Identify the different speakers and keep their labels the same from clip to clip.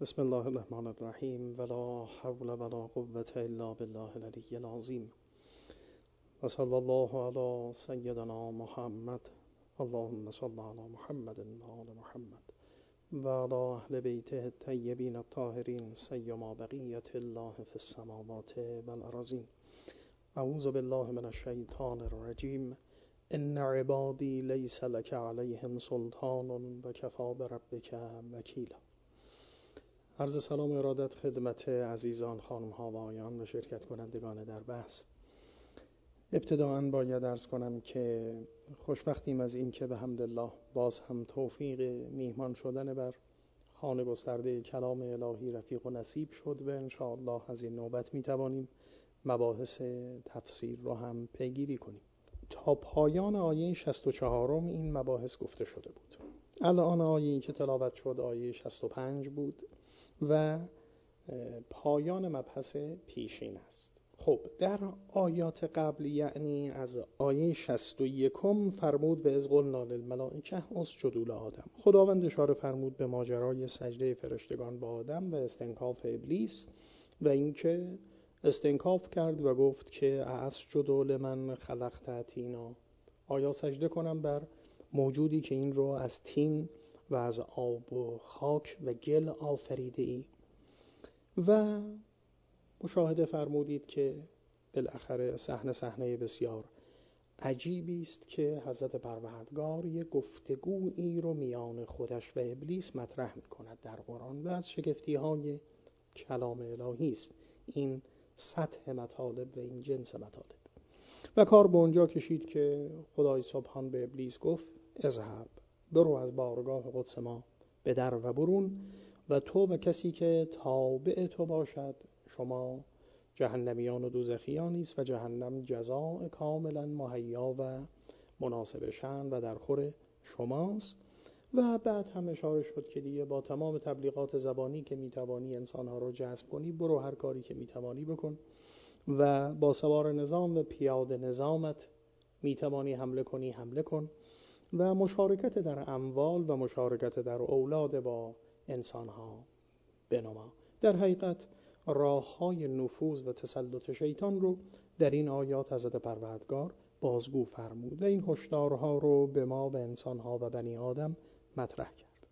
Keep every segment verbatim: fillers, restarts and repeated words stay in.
Speaker 1: بسم الله الرحمن الرحیم ولا حول ولا قوة الا بالله العلی العظیم و صلی الله علی سیدنا محمد اللهم صل علی محمد و آل محمد و علی اهل بیته الطیبین الطاهرین سیما بقیة الله فی السماوات والارضین. اعوذ بالله من الشیطان الرجیم. ان عبادی لیس لک علیهم سلطان و کفی بربک وکیلا. عرض سلام و ارادت خدمت عزیزان، خانم ها و آقایان و شرکت کنندگان در بحث. ابتداءً باید عرض کنم که خوشبختیم از این که به حمدالله باز هم توفیق میهمان شدن بر خوان گسترده کلام الهی رفیق و نصیب شد و انشاءالله از این نوبت میتوانیم مباحث تفسیر رو هم پیگیری کنیم. تا پایان آیه شصت و چهار این مباحث گفته شده بود. الان آیه‌ای که تلاوت شد آیه شصت و پنج بود و پایان مبحث پیشین است. خب در آیات قبل، یعنی از آیه شصت و یک فرمود و اذ قلنا للملائکه اسجدوا لآدم. خداوند اشاره فرمود به ماجرای سجده فرشتگان با آدم و استنکاف ابلیس و اینکه استنکاف کرد و گفت که اسجد لمن خلقت طینا، آیا سجده کنم بر موجودی که این رو از طین و از آب و خاک و گل آفریده ای؟ و مشاهده فرمودید که بالاخره صحنه صحنه بسیار عجیبی است که حضرت پروردگار یک گفتگویی رو میان خودش و ابلیس مطرح می کند در قرآن و از شگفتی های کلام الهی است این سطح مطالب و این جنس مطالب. و کار به اونجا کشید که خدای سبحان به ابلیس گفت اذهب، برو از بارگاه قدس ما به در و برون و تو و کسی که تابع تو باشد، شما جهنمیان و دوزخیانی است و جهنم جزاء کاملا مهیا و مناسب شأن و در خور شماست. و بعد هم اشاره شد که دیگه با تمام تبلیغات زبانی که میتوانی انسانها رو جذب کنی، برو هر کاری که میتوانی بکن و با سوار نظام و پیاده نظامت میتوانی حمله کنی حمله کن و مشارکت در اموال و مشارکت در اولاد با انسانها بنما. در حقیقت راه های نفوذ و تسلط شیطان رو در این آیات حضرت پروردگار بازگو فرمود و این هشدارها رو به ما و انسانها و بنی آدم مطرح کرد.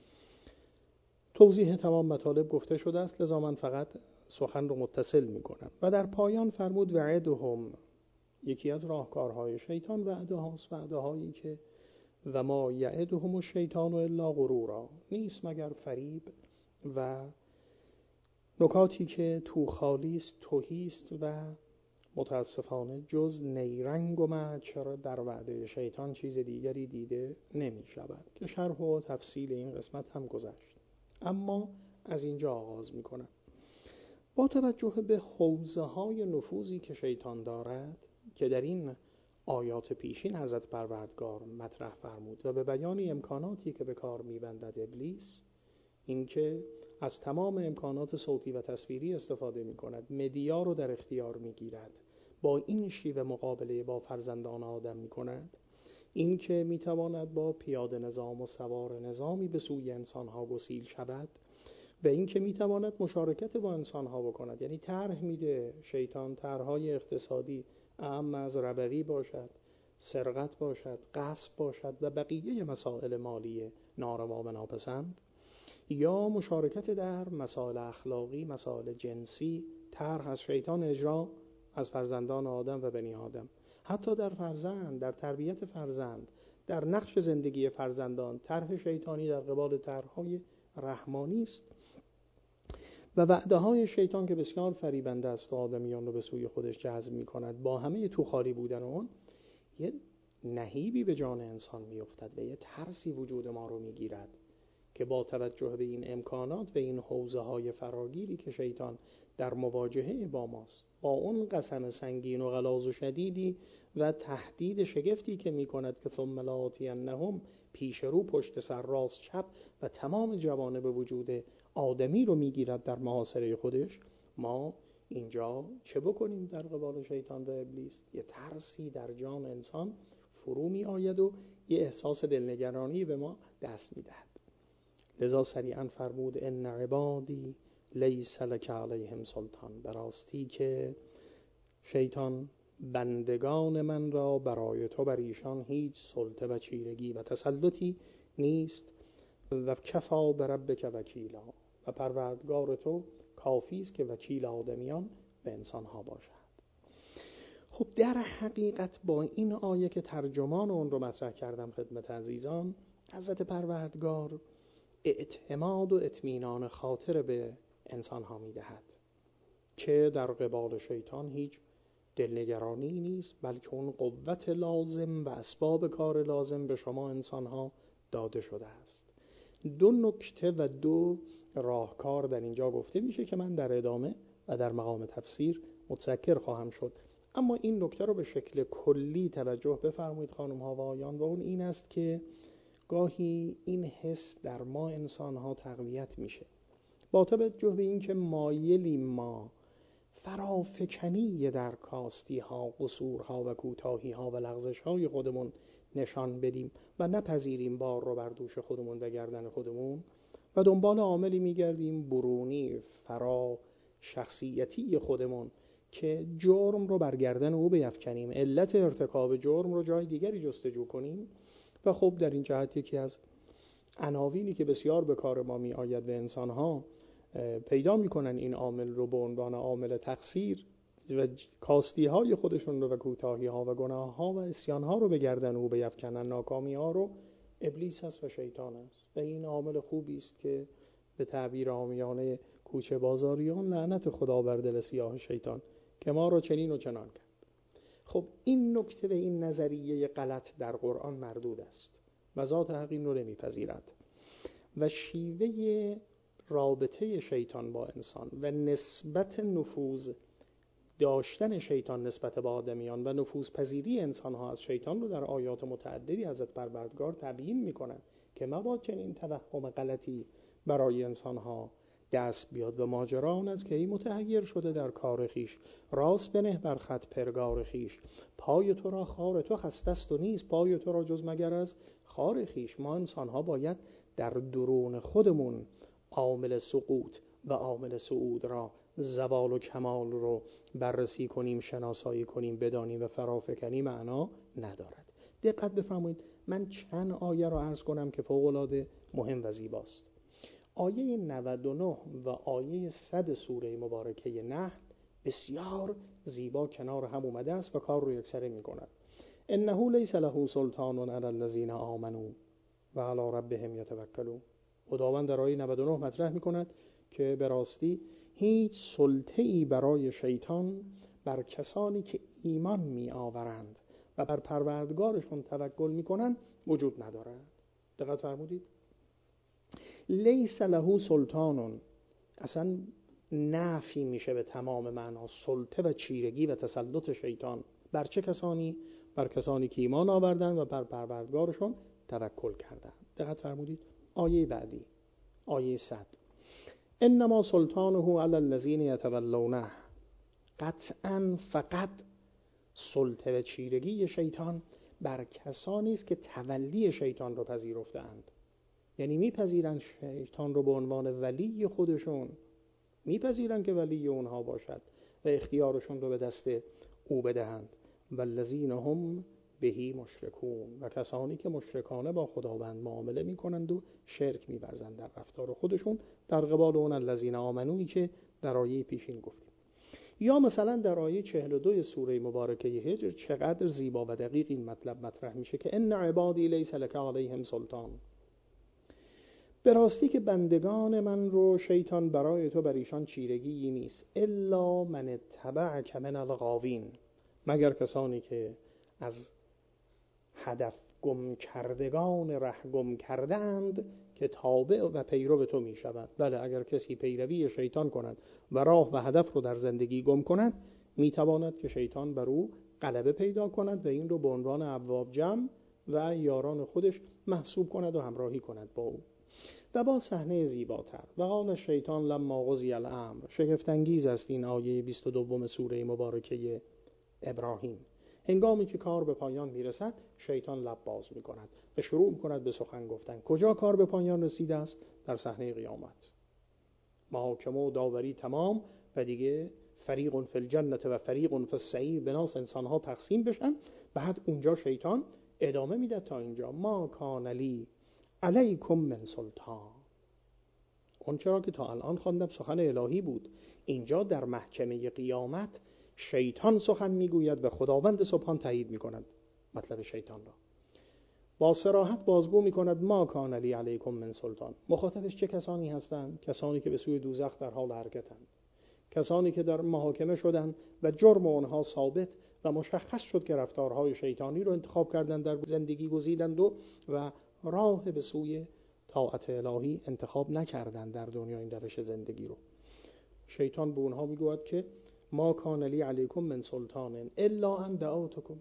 Speaker 1: توضیح تمام مطالب گفته شده است، لذا من فقط سخن رو متصل می کنم. و در پایان فرمود وعدهم، یکی از راهکارهای شیطان وعده هاست، وعده هایی که و ما یعدهم الشیطان الا غرورا، نیست مگر فریب و نکاتی که تو خالی است، تهی است و متاسفانه جز نیرنگ و مکر در وعده شیطان چیز دیگری دیده نمی شود که شرح و تفصیل این قسمت هم گذشت. اما از اینجا آغاز می کنم. با توجه به حوزه های نفوذی که شیطان دارد که در این آیات پیشین حضرت پروردگار مطرح فرمود و به بیان امکاناتی که به کار می‌بندد ابلیس، اینکه از تمام امکانات صوتی و تصویری استفاده می‌کند، مدیا رو در اختیار می‌گیرد، با این شیوه مقابله با فرزندان آدم می‌کند، اینکه می‌تواند با پیاده نظام و سوار نظامی به سوی انسان‌ها گسیل شود و اینکه می‌تواند مشارکت با انسان‌ها بکند. یعنی طرح میده شیطان طرح‌های اقتصادی، اعم از ربوی باشد، سرقت باشد، غصب باشد و بقیه مسائل مالی ناروا و ناپسند، یا مشارکت در مسائل اخلاقی، مسائل جنسی، طرح از شیطان اجرا از فرزندان آدم و بنی آدم. حتی در فرزند، در تربیت فرزند، در نقش زندگی فرزندان، طرح شیطانی در قبال طرح‌های رحمانی است و وعده های شیطان که بسیار فریبنده است و آدمیان رو به سوی خودش جذب می کند. با همه تو خالی بودن اون یه نهیبی به جان انسان می افتد و یه ترسی وجود ما رو می گیرد که با توجه به این امکانات و این حوزه های فراگیری که شیطان در مواجهه با ماست، با اون قسم سنگین و غلاظ و شدیدی و تهدید شگفتی که می کند که ثم لآتینهم، پیش رو پشت سر راست چپ و تمام جوانب وجود آدمی رو میگیرد در محاصره خودش، ما اینجا چه بکنیم در قبال شیطان و ابلیس؟ یه ترسی در جان انسان فرو می آید و یه احساس دلنگرانی به ما دست می دهد. لذا سریعا فرمود ان عبادی لیس لک علیهم سلطان، براستی که شیطان بندگان من را برای تو بر ایشان هیچ سلطه و چیرگی و تسلطی نیست. و کفا بربک وکیلا، و پروردگار تو کافی است که وکیل آدمیان به انسان ها باشد. خب در حقیقت با این آیه که ترجمان اون رو مطرح کردم خدمت عزیزان، حضرت پروردگار اعتماد و اطمینان خاطر به انسان ها می دهد که در قبال شیطان هیچ دلنگرانی نیست، بلکه اون قوت لازم و اسباب کار لازم به شما انسان ها داده شده است. دو نکته و دو راهکار در اینجا گفته میشه که من در ادامه و در مقام تفسیر متذکر خواهم شد. اما این نکته رو به شکل کلی توجه بفرمایید خانم ها و آقایان، و اون این است که گاهی این حس در ما انسان ها تقویت میشه با توجه به این که مایلیم ما فرافکنی در کاستی ها، قصور ها و کوتاهی ها و لغزش های خودمون نشان بدیم و نپذیریم بار رو بر دوش خودمون و گردن خودمون و دنبال عاملی میگردیم برونی فرا شخصیتی خودمون که جرم رو بر گردن او بیفکنیم، علت ارتکاب جرم رو جای دیگری جستجو کنیم. و خب در این جهت یکی از عناوینی که بسیار به کار ما می آید و انسان ها پیدا می کنن این عامل رو به عنوان عامل تقصیر و کاستی های خودشون رو و کوتاهی ها و گناه ها و عصیان ها رو به گردن او بیفکنن، ناکامی ها رو، ابلیس است و شیطان است. و این عامل خوبی است که به تعبیر عامیانه کوچه بازاریان لعنت خدا بر دل سیاه شیطان که ما رو چنین و چنان کرد. خب این نکته و این نظریه غلط در قرآن مردود است و ذات حق این رو نمیپذیرد و شیوه رابطه شیطان با انسان و نسبت نفوذ داشتن شیطان نسبت به آدمیان و نفوذ پذیری انسان ها از شیطان رو در آیات متعددی حضرت پروردگار تبیین میکنند که مبادا چنین توهم غلطی برای انسان ها دست بیاد و ماجرا آن است که ای متحیر شده در کار خیش، راست بنه بر خط پرگار خیش، پای تو را خار تو خسته است و نیست، پای تو را جز مگر از خار خیش. ما انسان ها باید در درون خودمون عامل سقوط و عامل صعود را، زوال و کمال رو بررسی کنیم، شناسایی کنیم، بدانیم و فرافکنی معنا ندارد. دقت بفرمایید، من چند آیه را عرض کنم که فوق‌العاده مهم و زیباست. آیه نود و نه و آیه صد سوره مبارکه نحل بسیار زیبا کنار هم اومده است و کار رو یکسره می کند. انه لیس له سلطان علی الذین آمنوا و علی ربهم یتوکلون. خداوند در آیه نود و نه مطرح می کند که به راستی هیچ سلطه‌ای برای شیطان بر کسانی که ایمان می آورند و بر پروردگارشون توکل می کنند وجود ندارد. دقت فرمودید؟ لیس له سلطان اصلا نفی میشه به تمام معنا سلطه و چیرگی و تسلط شیطان بر چه کسانی؟ بر کسانی که ایمان آوردن و بر پروردگارشون توکل کردن. دقت فرمودید؟ آیه بعدی، آیه صد، انما سلطانه علی الذین یتولونه. قطعا فقط سلطه و چیرگی شیطان بر کسانی است که تولی شیطان رو پذیرفتند، یعنی میپذیرن شیطان رو به عنوان ولی خودشون، میپذیرن که ولی اونها باشد و اختیارشون رو به دست او بدهند. والذین هم بهی مشرکون، و کسانی که مشرکانه با خداوند معامله میکنند و شرک می‌ورزند در رفتار خودشون در قبال اون الذین آمنویی که در آیه پیشین گفتیم. یا مثلا در آیه چهل و دو سوره مبارکه هجر چقدر زیبا و دقیق این مطلب مطرح میشه که ان عبادی لیس لک علیهم سلطان. به راستی که بندگان من رو شیطان برای تو بر ایشان چیرگی نیست، الا من اتبعک من الغاوین، مگر کسانی که از هدف گم کردگان ره گم کردند که تابع و پیرو تو می شوند. بله، اگر کسی پیروی شیطان کند و راه و هدف رو در زندگی گم کند، می تواند که شیطان بر او غلبه پیدا کند و این رو به عنوان ابواب جمع و یاران خودش محسوب کند و همراهی کند با او. و با صحنه زیباتر، و قال شیطان لما قضی الامر، شگفت انگیز است این آیه بیست و دو سوره مبارکه ابراهیم، هنگامی که کار به پایان میرسد شیطان لب باز میکند و شروع میکند به سخن گفتن. کجا کار به پایان رسیده است؟ در صحنه قیامت. محاکمه و داوری تمام و دیگه فریق فی الجنة و فریق فی السعیر، بناس انسانها تقسیم بشن. بعد اونجا شیطان ادامه میده تا اینجا: ما کان لی علیکم من سلطان. اون چرا که تا الان خواندم سخن الهی بود، اینجا در محکمه قیامت شیطان سخن میگوید و خداوند سبحان تایید میکند مطلب شیطان را. با صراحت بازگو میکند: ما کان لی علیکم من سلطان. مخاطبش چه کسانی هستند؟ کسانی که به سوی دوزخ در حال حرکتند، کسانی که در محاکمه شدند و جرم آنها ثابت و مشخص شد که رفتارهای شیطانی رو انتخاب کردند، در زندگی گزیدند و و راه به سوی طاعت الهی انتخاب نکردند در دنیا این روش زندگی رو. شیطان به اونها میگوید که ما کان لی علیکم من سلطان الا ان دعوتکم.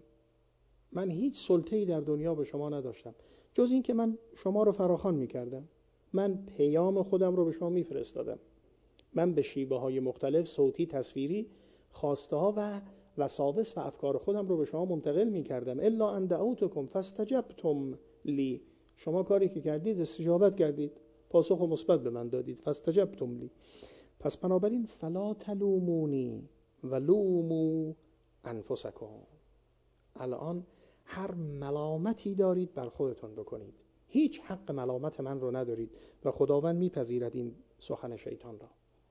Speaker 1: من هیچ سلطه‌ای در دنیا به شما نداشتم جز این که من شما رو فراخوان میکردم. من پیام خودم رو به شما میفرستادم. من به شیوه های مختلف، صوتی، تصویری، خواسته ها و وساوس و افکار خودم رو به شما منتقل میکردم. الا ان دعوتکم فاستجبتم لی. شما کاری که کردید استجابت کردید، پاسخ مثبت به من دادید. فاستجبتم لی. پس بنابراین فلا تلومونی ولوموا انفسکم. الان هر ملامتی دارید بر خودتون بکنید، هیچ حق ملامت من رو ندارید و خداوند میپذیرد این سخن شیطان را.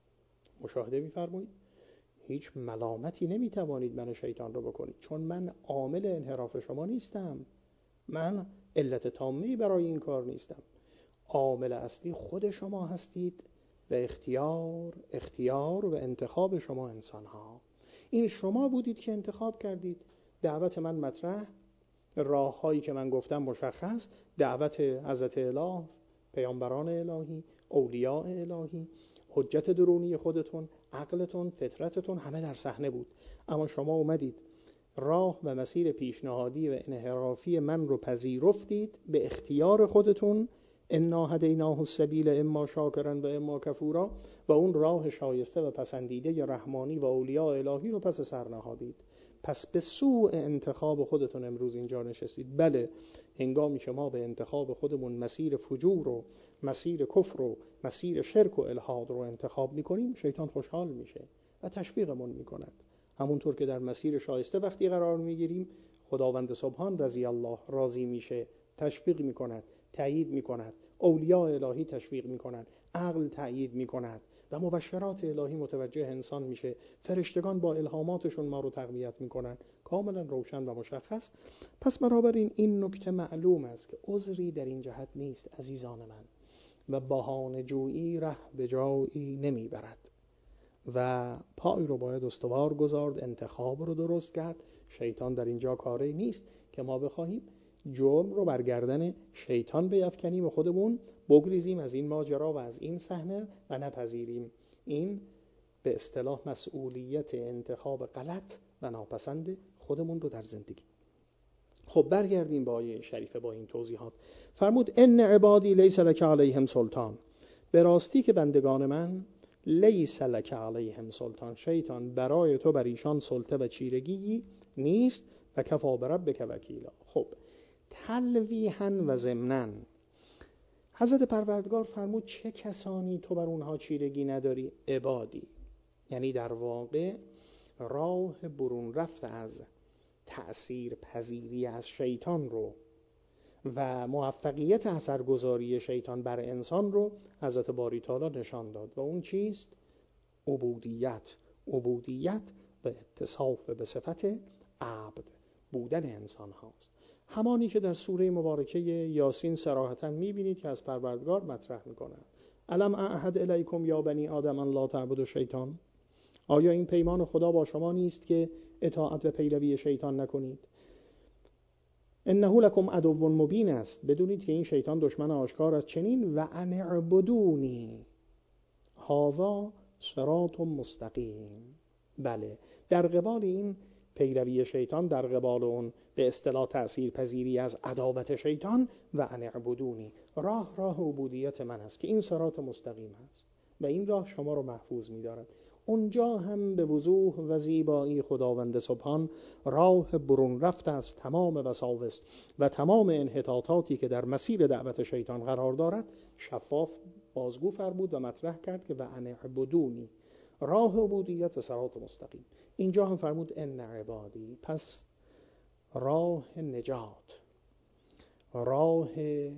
Speaker 1: مشاهده می‌فرمایید هیچ ملامتی نمیتوانید من شیطان رو بکنید، چون من عامل انحراف شما نیستم، من علت تامه‌ای برای این کار نیستم. عامل اصلی خود شما هستید و اختیار اختیار و انتخاب شما انسان ها. این شما بودید که انتخاب کردید. دعوت من مطرح، راه هایی که من گفتم مشخص، دعوت حضرت اله، پیامبران الهی، اولیاء الهی، حجت درونی خودتون، عقلتون، فطرتتون همه در صحنه بود. اما شما اومدید راه و مسیر پیشنهادی و انحرافی من رو پذیرفتید به اختیار خودتون. انا هدیناه السبیل اما شاکرا و اما کفورا. و اون راه شایسته و پسندیده یا رحمانی و اولیاء الهی رو پس سر نهادید. پس به سوء انتخاب خودتون امروز اینجا نشستید. بله، هنگامی که ما به انتخاب خودمون مسیر فجور و مسیر کفر و مسیر شرک و الحاد رو انتخاب میکنیم، شیطان خوشحال میشه و تشویقمون میکند. همونطور که در مسیر شایسته وقتی قرار میگیریم، خداوند سبحان رضی الله راضی میشه، تشویق میکند، تأیید میکند، اولیاء الهی تشویق میکنند، عقل تأیید میکند و مبشرات الهی متوجه انسان میشه. فرشتگان با الهاماتشون ما رو تقویت میکنن، کاملا روشن و مشخص. پس بنابراین این نکته معلوم است که عذری در این جهت نیست عزیزان من و بهانه جویی ره به جایی نمیبرد و پای رو باید استوار گذارد، انتخاب رو درست کرد. شیطان در اینجا کاری نیست که ما بخواهیم جرم رو برگردن شیطان بیفکنیم و خودمون بگریزیم از این ماجرا و از این صحنه و نپذیریم. این به اصطلاح مسئولیت انتخاب غلط و ناپسند خودمون رو در زندگی. خب برگردیم با آیه شریفه با این توضیحات. فرمود ان عبادی لیس لک علیهم سلطان. به راستی که بندگان من لیس لک علیهم سلطان، شیطان برای تو بر ایشان سلطه و چیرگی نیست و کفا بربک وکیلا. خب تلویحاً و ضمناً حضرت پروردگار فرمود چه کسانی تو بر اونها چیرگی نداری؟ عبادی، یعنی در واقع راه برون رفت از تأثیر پذیری از شیطان رو و موفقیت اثرگذاری شیطان بر انسان رو حضرت باری تعالی نشان داد. و اون چیست؟ عبودیت. عبودیت به اتصاف به صفت عبد بودن انسان هاست، همانی که در سوره مبارکه یاسین صراحتاً می‌بینید که از پروردگار مطرح می‌کند: الم اعهد الیکم یا بنی آدم ان لا تعبدوا الشیطان. آیا این پیمان خدا با شما نیست که اطاعت و پیروی شیطان نکنید؟ انه لکم عدو مبین است، بدونید که این شیطان دشمن آشکار است. چنین و ان اعبدونی هذا صراط مستقیم. بله، در قبال این پیروی شیطان، در قبال اون به اصطلاح تأثیر پذیری از عداوت شیطان، و ان اعبدونی، راه راه عبودیت من است که این صراط مستقیم است و این راه شما رو محفوظ می‌دارد. اونجا هم به وضوح و زیبایی خداوند سبحان راه برون رفت از تمام وساوس و تمام انحطاطاتی که در مسیر دعوت شیطان قرار دارد شفاف بازگو فرمود و مطرح کرد که و ان اعبدونی، راه عبودیت صراط مستقیم. اینجا هم فرمود ان عبادی، پس راه نجات، راه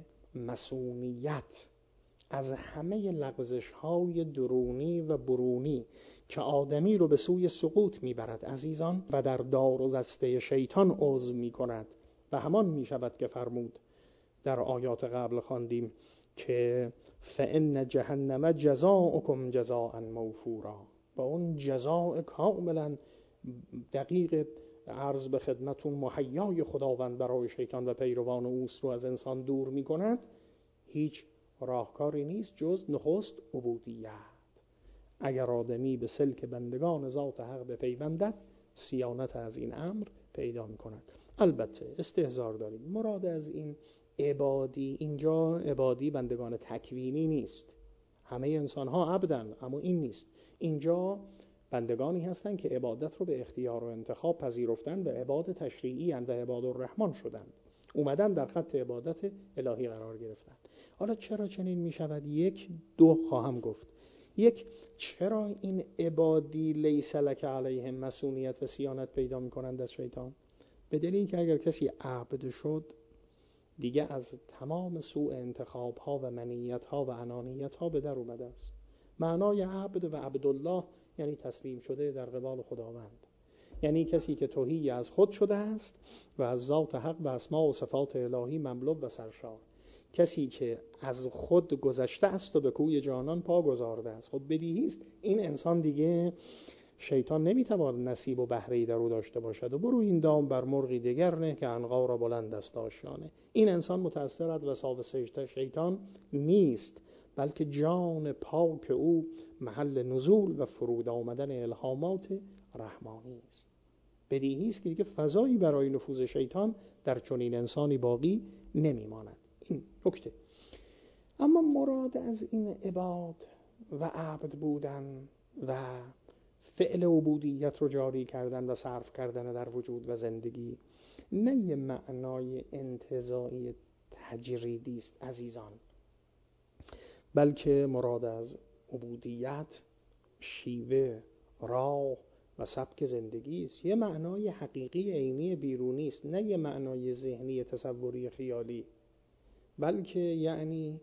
Speaker 1: مسئولیت از همه لغزش‌های درونی و برونی که آدمی رو به سوی سقوط میبرد عزیزان و در دار و دسته شیطان عضو میکند. و همان میشود که فرمود در آیات قبل خواندیم که فإن جهنم جزاؤکم جزاء موفورا، با اون جزاء کاملا دقیق عرض به خدمتون مهیای خداوند برای شیطان و پیروان اوست رو از انسان دور میکند. هیچ راهکاری نیست جز نخست عبودیت. اگر آدمی به سلک بندگان ذات حق بپیوندد صیانت از این امر پیدا میکند. البته استحضار داریم، مراد از این عبادی اینجا عبادی بندگان تکوینی نیست، همه انسان ها عبدن، اما این نیست. اینجا بندگانی هستند که عبادت رو به اختیار و انتخاب پذیرفتن و عباد تشریعی و عباد الرحمن شدن، اومدن در خط عبادت الهی قرار گرفتن. حالا چرا چنین می شود؟ یک دو خواهم گفت. یک، چرا این عبادی لیس لک علیهم مسئولیت و صیانت پیدا می کنند از شیطان؟ به دلیل که اگر کسی عبد شد دیگه از تمام سوء انتخاب ها و منیت ها و انانیت ها به در اومده است. معنای عبد و عبدالله یعنی تسلیم شده در قبال خداوند، یعنی کسی که تهی از خود شده است و از ذات حق و اسما و صفات الهی مملو و سرشار، کسی که از خود گذشته است و به کوی جانان پا گذارده است. خب بدیهی است این انسان دیگه شیطان نمیتواند نصیب و بهره‌ای در او داشته باشد و برو این دام بر مرغی دیگر نه که عنقا را بلند است آشیانه. این انسان متأثر از وساوس شیطان نیست، بلکه جان پاک او محل نزول و فرود آمدن الهامات رحمانی است. بدیهی است که دیگه فضایی برای نفوذ شیطان در چنین انسانی باقی نمیماند. این نکته. اما مراد از این عباد و عبد بودن و فعل عبودیت رو جاری کردن و صرف کردن در وجود و زندگی نه یه معنای انتزاعی تجریدی است عزیزان، بلکه مراد از عبودیت شیوه، راه و سبک زندگی است. یه معنای حقیقی عینی بیرونی است، نه یه معنای ذهنی تصوری خیالی، بلکه یعنی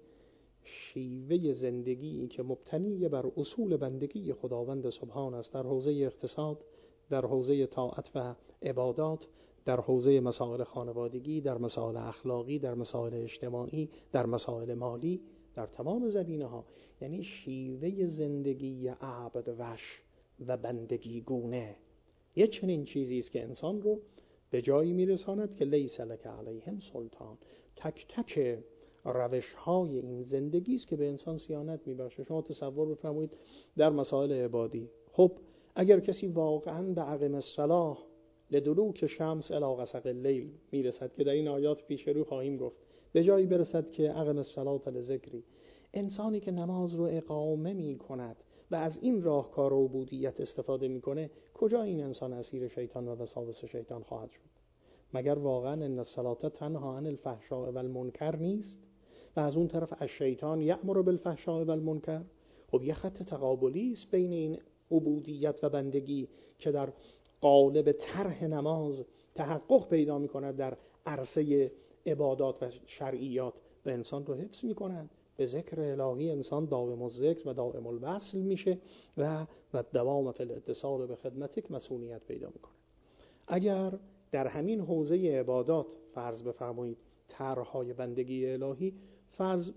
Speaker 1: شیوه زندگی که مبتنی بر اصول بندگی خداوند سبحان است در حوزه اقتصاد، در حوزه طاعت و عبادات، در حوزه مسائل خانوادگی، در مسائل اخلاقی، در مسائل اجتماعی، در مسائل مالی، در تمام زمینه‌ها. یعنی شیوه زندگی عبد وش و بندگی گونه یه چنین چیزی است که انسان رو به جایی میرساند که لیس لک علیهم سلطان. تک تک روش های این زندگی است که به انسان صیانت میبخشه. شما تصور بفرمایید در مسائل عبادی، خب اگر کسی واقعا به اقم الصلاة لدلوک شمس الی غسق اللیل میرسد که در این آیات پیش رو خواهیم گفت، به جایی برسد که اقم الصلاة لذکری، انسانی که نماز رو اقامه میکند و از این راهکار عبودیت استفاده میکنه، کجا این انسان اسیر شیطان و وساوس شیطان خواهد شد؟ مگر واقعا ان الصلاة تنها عن الفحشاء و المنکر نیست و از اون طرف الشیطان یأمر بالفحشاء و المنکر؟ خب یه خط تقابلی است بین این عبودیت و بندگی که در قالب طرح نماز تحقق پیدا میکند در عرصه عبادات و شرعیات و انسان رو حفظ میکند. به ذکر الهی انسان دائم الذکر و دائم الوصل میشه و و دوام فی الاتصال به خدمتک مسئولیت پیدا میکنه. اگر در همین حوزه عبادات فرض بفرمایید طرح‌های بندگی الهی، فرض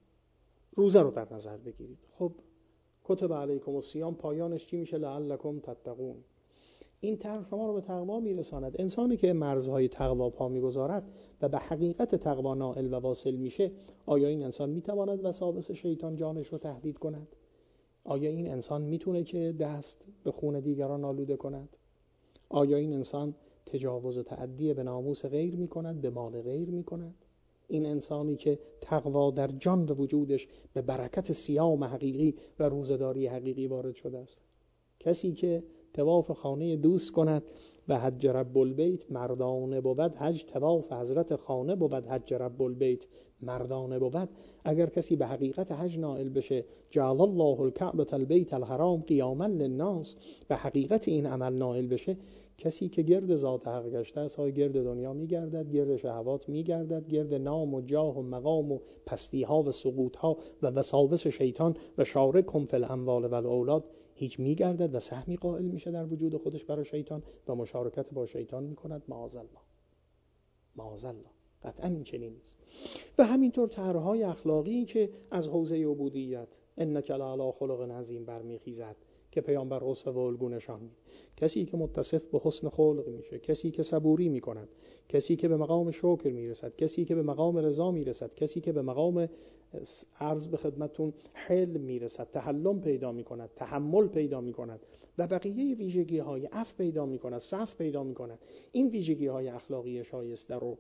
Speaker 1: روزه رو در نظر بگیرید، خب کتب علیکم الصیام پایانش چی میشه؟ لعلکم تتقون. این طرح شما رو به تقوا میرساند. انسانی که مرزهای تقوا پا میگذارد و به حقیقت تقوا نائل و واصل میشه، آیا این انسان میتواند وساوس شیطان جانش رو تهدید کند؟ آیا این انسان میتونه که دست به خون دیگران آلوده کند؟ آیا این انسان تجاوز و تعدی به ناموس غیر میکند، به مال غیر میکند؟ این انسانی که تقوا در جان و وجودش به برکت صیام حقیقی و روزداری حقیقی وارد شده است. کسی که طواف خانه دوست کند و حج رب البیت مردانه بود، حج طواف حضرت خانه بود، حج رب البیت مردانه بود. اگر کسی به حقیقت حج نائل بشه، جعل الله الکعبة البیت الحرام قیاما للناس، به حقیقت این عمل نائل بشه، کسی که گرد ذات حق گشته است های گرد دنیا میگردد، گرد شهوات میگردد، گرد نام و جاه و مقام و پستی ها و سقوط ها و وساوس شیطان و شارکهم فی الاموال و الاولاد هیچ میگردد و سهمی قائل میشه در وجود خودش برای شیطان و مشارکت با شیطان میکند. معاذ الله، معاذ الله، قطعا این چنین نیست. و همینطور طرح‌های اخلاقی که از حوزه عبودیت انک لعلی خلق عظیم برمیخیزد که پیامبر اسوه و الگو نشان میده. کسی که متصف به حسن خلق میشه، کسی که صبوری میکند، کسی که به مقام شکر میرسد، کسی که به مقام رضا میرسد، کسی که به مقام عرض به خدمتون حلم میرسد، تحلم پیدا میکند، تحمل پیدا میکند و بقیه ویژگی های عفو پیدا میکند، صف پیدا میکند. این ویژگی های اخلاقی شایسته رو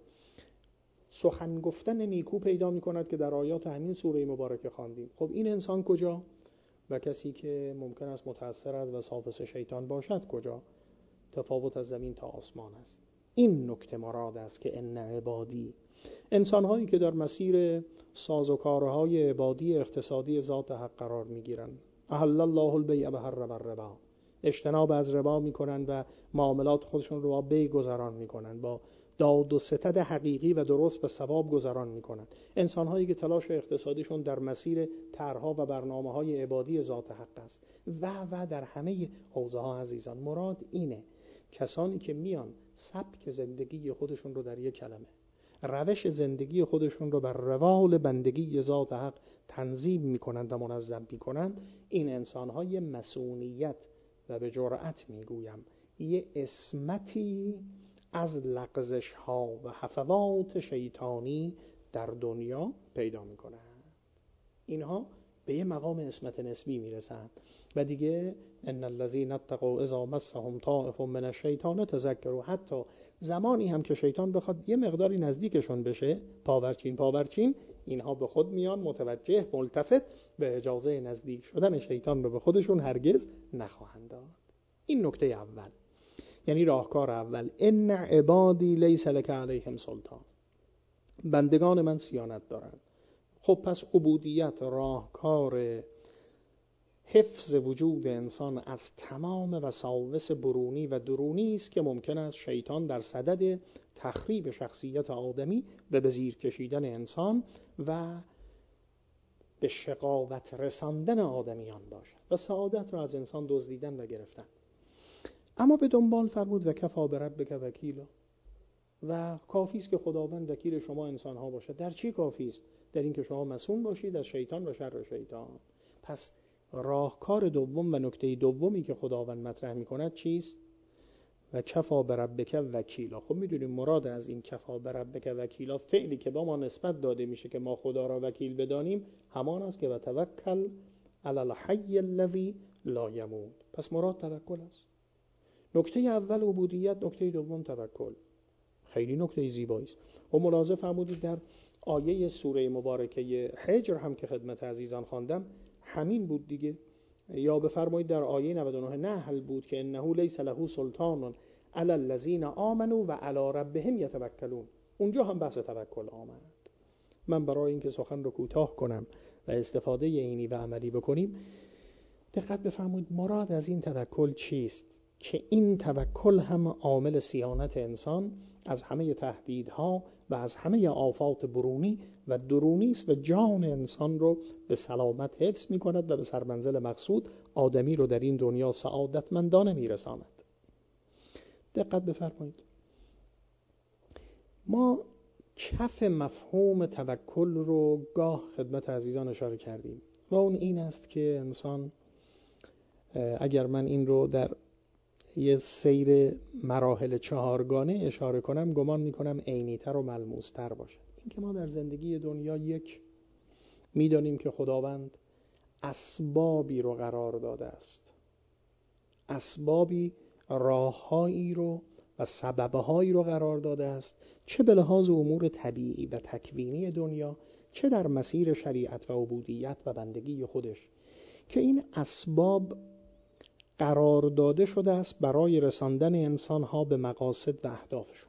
Speaker 1: سخن گفتن نیکو پیدا میکند که در آیات همین سوره مبارکه خواندیم. خب این انسان کجا؟ و کسی که ممکن است متأثر از وساوس شیطان باشد کجا؟ تفاوت از زمین تا آسمان است. این نکته مراد است که ان عبادی، انسان‌هایی که در مسیر سازوکارهای عبادی اقتصادی ذات حق قرار می‌گیرند، احل الله البیع و حرم الربا، اجتناب از ربا می‌کنند و معاملات خودشون رو با بیع گذران می‌کنند، با داد و ستد حقیقی و درست و ثواب گذران می‌کنند. انسان‌هایی که تلاش اقتصادیشون در مسیر طرح‌ها و برنامه‌های عبادی ذات حق است و و در همه حوزه‌ها. عزیزان، مراد اینه، کسانی که میان سبک زندگی خودشون رو در یک کلمه، روش زندگی خودشون رو بر روال بندگی ذات حق تنظیم میکنند و منظم میکنند، این انسان‌های مسئولیت و به جرأت میگویم یه اسمتی از لغزش ها و هفوات شیطانی در دنیا پیدا میکنند. اینها به یه مقام اسمت نسبی میرسند و دیگه ان الذين اتقوا اذا مسهم طائف من الشیطان تذکروا، حتی زمانی هم که شیطان بخواد یه مقداری نزدیکشون بشه، پاورچین پاورچین، اینها به خود میان متوجه ملتفت به اجازه نزدیک شدن شیطان رو به خودشون هرگز نخواهند داد. این نکته اول، یعنی راهکار اول. ان عبادی لیس لک علیهم سلطان، بندگان من صیانت دارند. خب پس عبودیت راهکار حفظ وجود انسان از تمام وساوس برونی و درونی است که ممکن است شیطان در صدد تخریب شخصیت آدمی و به زیر کشیدن انسان و به شقاوت رساندن آدمیان باشد و سعادت را از انسان دزدیدن و گرفتن. اما به دنبال فرمود و کفی بربک وکیلا، و کافی است که خداوند وکیل شما انسان ها باشد. در چی کافی است؟ در این که شما مسئول باشید از شیطان و شر شیطان. پس راهکار دوم و نکته دومی که خداوند مطرح می‌کند چیست؟ و کفی بربک وکیلا. خب می‌دونیم مراد از این کفی بربک وکیلا، فعلی که با ما نسبت داده میشه که ما خدا را وکیل بدانیم، همان است که و توکل علی الحی الذی لا یموت. پس مراد توکل است. نکته اول عبودیت، نکته دوم توکل. خیلی نکته زیبایی است. و ملاحظه فرمودید در آیه سوره مبارکه حجر هم که خدمت عزیزان خواندم همین بود دیگه. یا بفرمایید در آیه نود و نه نحل بود که انه لیس له سلطان علی الذین آمنوا و علی ربهم یتوکلون. اونجا هم بحث توکل آمد. من برای اینکه سخن رو کوتاه کنم و استفاده عینی و عملی بکنیم، دقت بفرمایید مراد از این توکل چیست؟ که این توکل هم عامل صیانت انسان از همه تهدیدها و از همه آفات برونی و درونی است و جان انسان رو به سلامت حفظ می کند و به سرمنزل مقصود آدمی رو در این دنیا سعادتمندانه می رساند. دقت بفرمایید، ما کف مفهوم توکل رو گاه خدمت عزیزان اشاره کردیم و اون این است که انسان، اگر من این رو در یه سیر مراحل چهارگانه اشاره کنم، گمان میکنم عینی‌تر و ملموس‌تر باشد. این که ما در زندگی دنیا یک میدانیم که خداوند اسبابی رو قرار داده است، اسبابی راههایی رو و سببهایی رو قرار داده است، چه به لحاظ امور طبیعی و تکوینی دنیا، چه در مسیر شریعت و عبودیت و بندگی خودش، که این اسباب قرار داده شده است برای رساندن انسان‌ها به مقاصد و اهدافشون.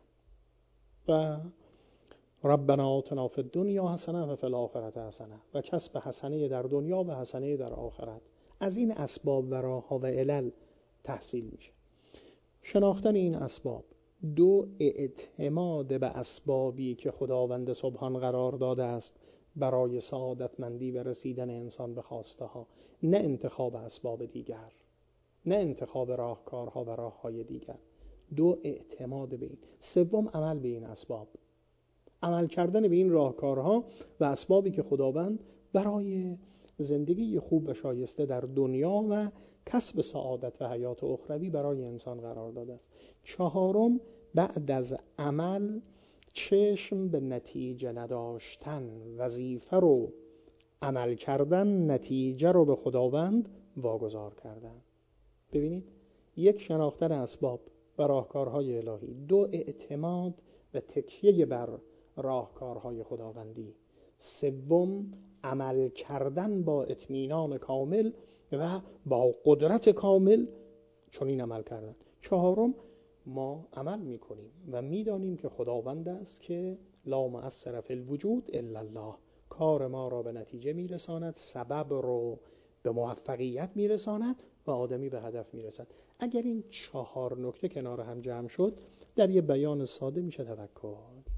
Speaker 1: و ربنا آتنا فی الدنیا حسنه و فی الآخرة حسنه و کسب حسنه در دنیا و حسنه در آخرت. از این اسباب و راه‌ها و علل تحصیل میشه. شناختن این اسباب، دو، اعتماد به اسبابی که خداوند سبحان قرار داده است برای سعادتمندی و رسیدن انسان به خواسته ها، نه انتخاب اسباب دیگر، نه انتخاب راهکارها و راههای دیگر. دو، اعتماد به این. سوم، عمل به این اسباب، عمل کردن به این راهکارها و اسبابی که خداوند برای زندگی خوب و شایسته در دنیا و کسب سعادت و حیات اخروی برای انسان قرار داده است. چهارم، بعد از عمل چشم به نتیجه نداشتن، وظیفه رو عمل کردن، نتیجه رو به خداوند واگذار کردن. ببینید، یک، شناختن اسباب و راهکارهای الهی. دو، اعتماد و تکیه بر راهکارهای خداوندی. سوم، عمل کردن با اطمینان کامل و با قدرت کامل چون این عمل کردن. چهارم، ما عمل میکنیم و میدانیم که خداوند است که لا مؤثر فی الوجود الا الله، کار ما را به نتیجه میرساند، سبب رو به موفقیت میرساند و آدمی به هدف میرسد. اگر این چهار نکته کنار هم جمع شد، در یه بیان ساده میشه توکل.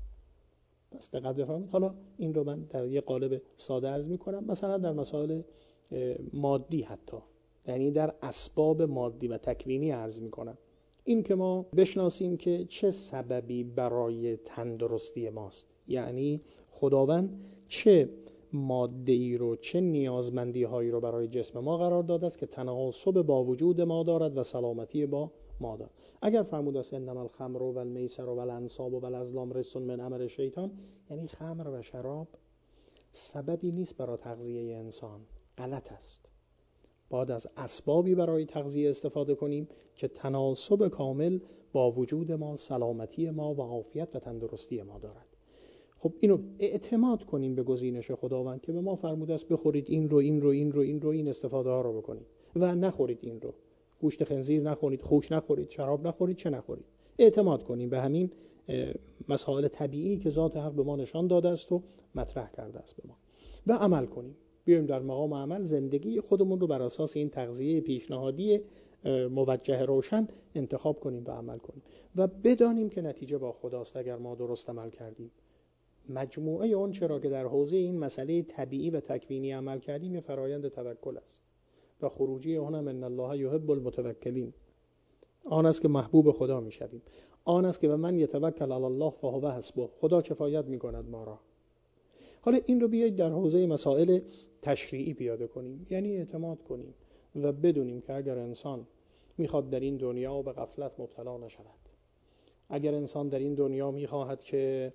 Speaker 1: پس دقت بفرمایید. حالا این رو من در یه قالب ساده عرض میکنم، مثلا در مسائل مادی، حتی یعنی در اسباب مادی و تکوینی عرض میکنم. این که ما بشناسیم که چه سببی برای تندرستی ماست، یعنی خداوند چه ماده‌ای رو، چه نیازمندی هایی رو برای جسم ما قرار داده است که تناسب با وجود ما دارد و سلامتی با ما دارد. اگر فرمود است انما الخمر و المیسر و الانصاب و الازلام رجس من عمل شیطان، یعنی خمر و شراب سببی نیست برای تغذیه انسان، غلط است. باید از اسبابی برای تغذیه استفاده کنیم که تناسب کامل با وجود ما، سلامتی ما و عافیت و تندرستی ما دارد. خب اینو اعتماد کنیم به گزینش خداوند که به ما فرموده است بخورید این رو این رو این رو این رو این استفاده ها رو بکنید و نخورید این رو، گوشت خنزیر نخورید، خوک نخورید، شراب نخورید، چه نخورید. اعتماد کنیم به همین مسائل طبیعی که ذات حق به ما نشان داده است و مطرح کرده است به ما و عمل کنیم. بیایم در مقام عمل زندگی خودمون رو بر اساس این تغذیه پیشنهادی موجه روشن انتخاب کنیم و عمل کنیم و بدانیم که نتیجه با خداست اگر ما درست عمل کردیم. مجموعه اون چرا که در حوزه این مسئله طبیعی و تکوینی عمل کردیم یه فرایند توکل است و خروجی اون هم ان الله یحب المتوکلین، آن است که محبوب خدا میشویم، آن است که و من یتوکل علی الله فهو حسبه، خدا کفایت میکند ما را. حالا این رو بیایید در حوزه مسائل تشریعی پیاده کنیم، یعنی اعتماد کنیم و بدونیم که اگر انسان میخواد در این دنیا به غفلت مبتلا نشود، اگر انسان در این دنیا میخواهد که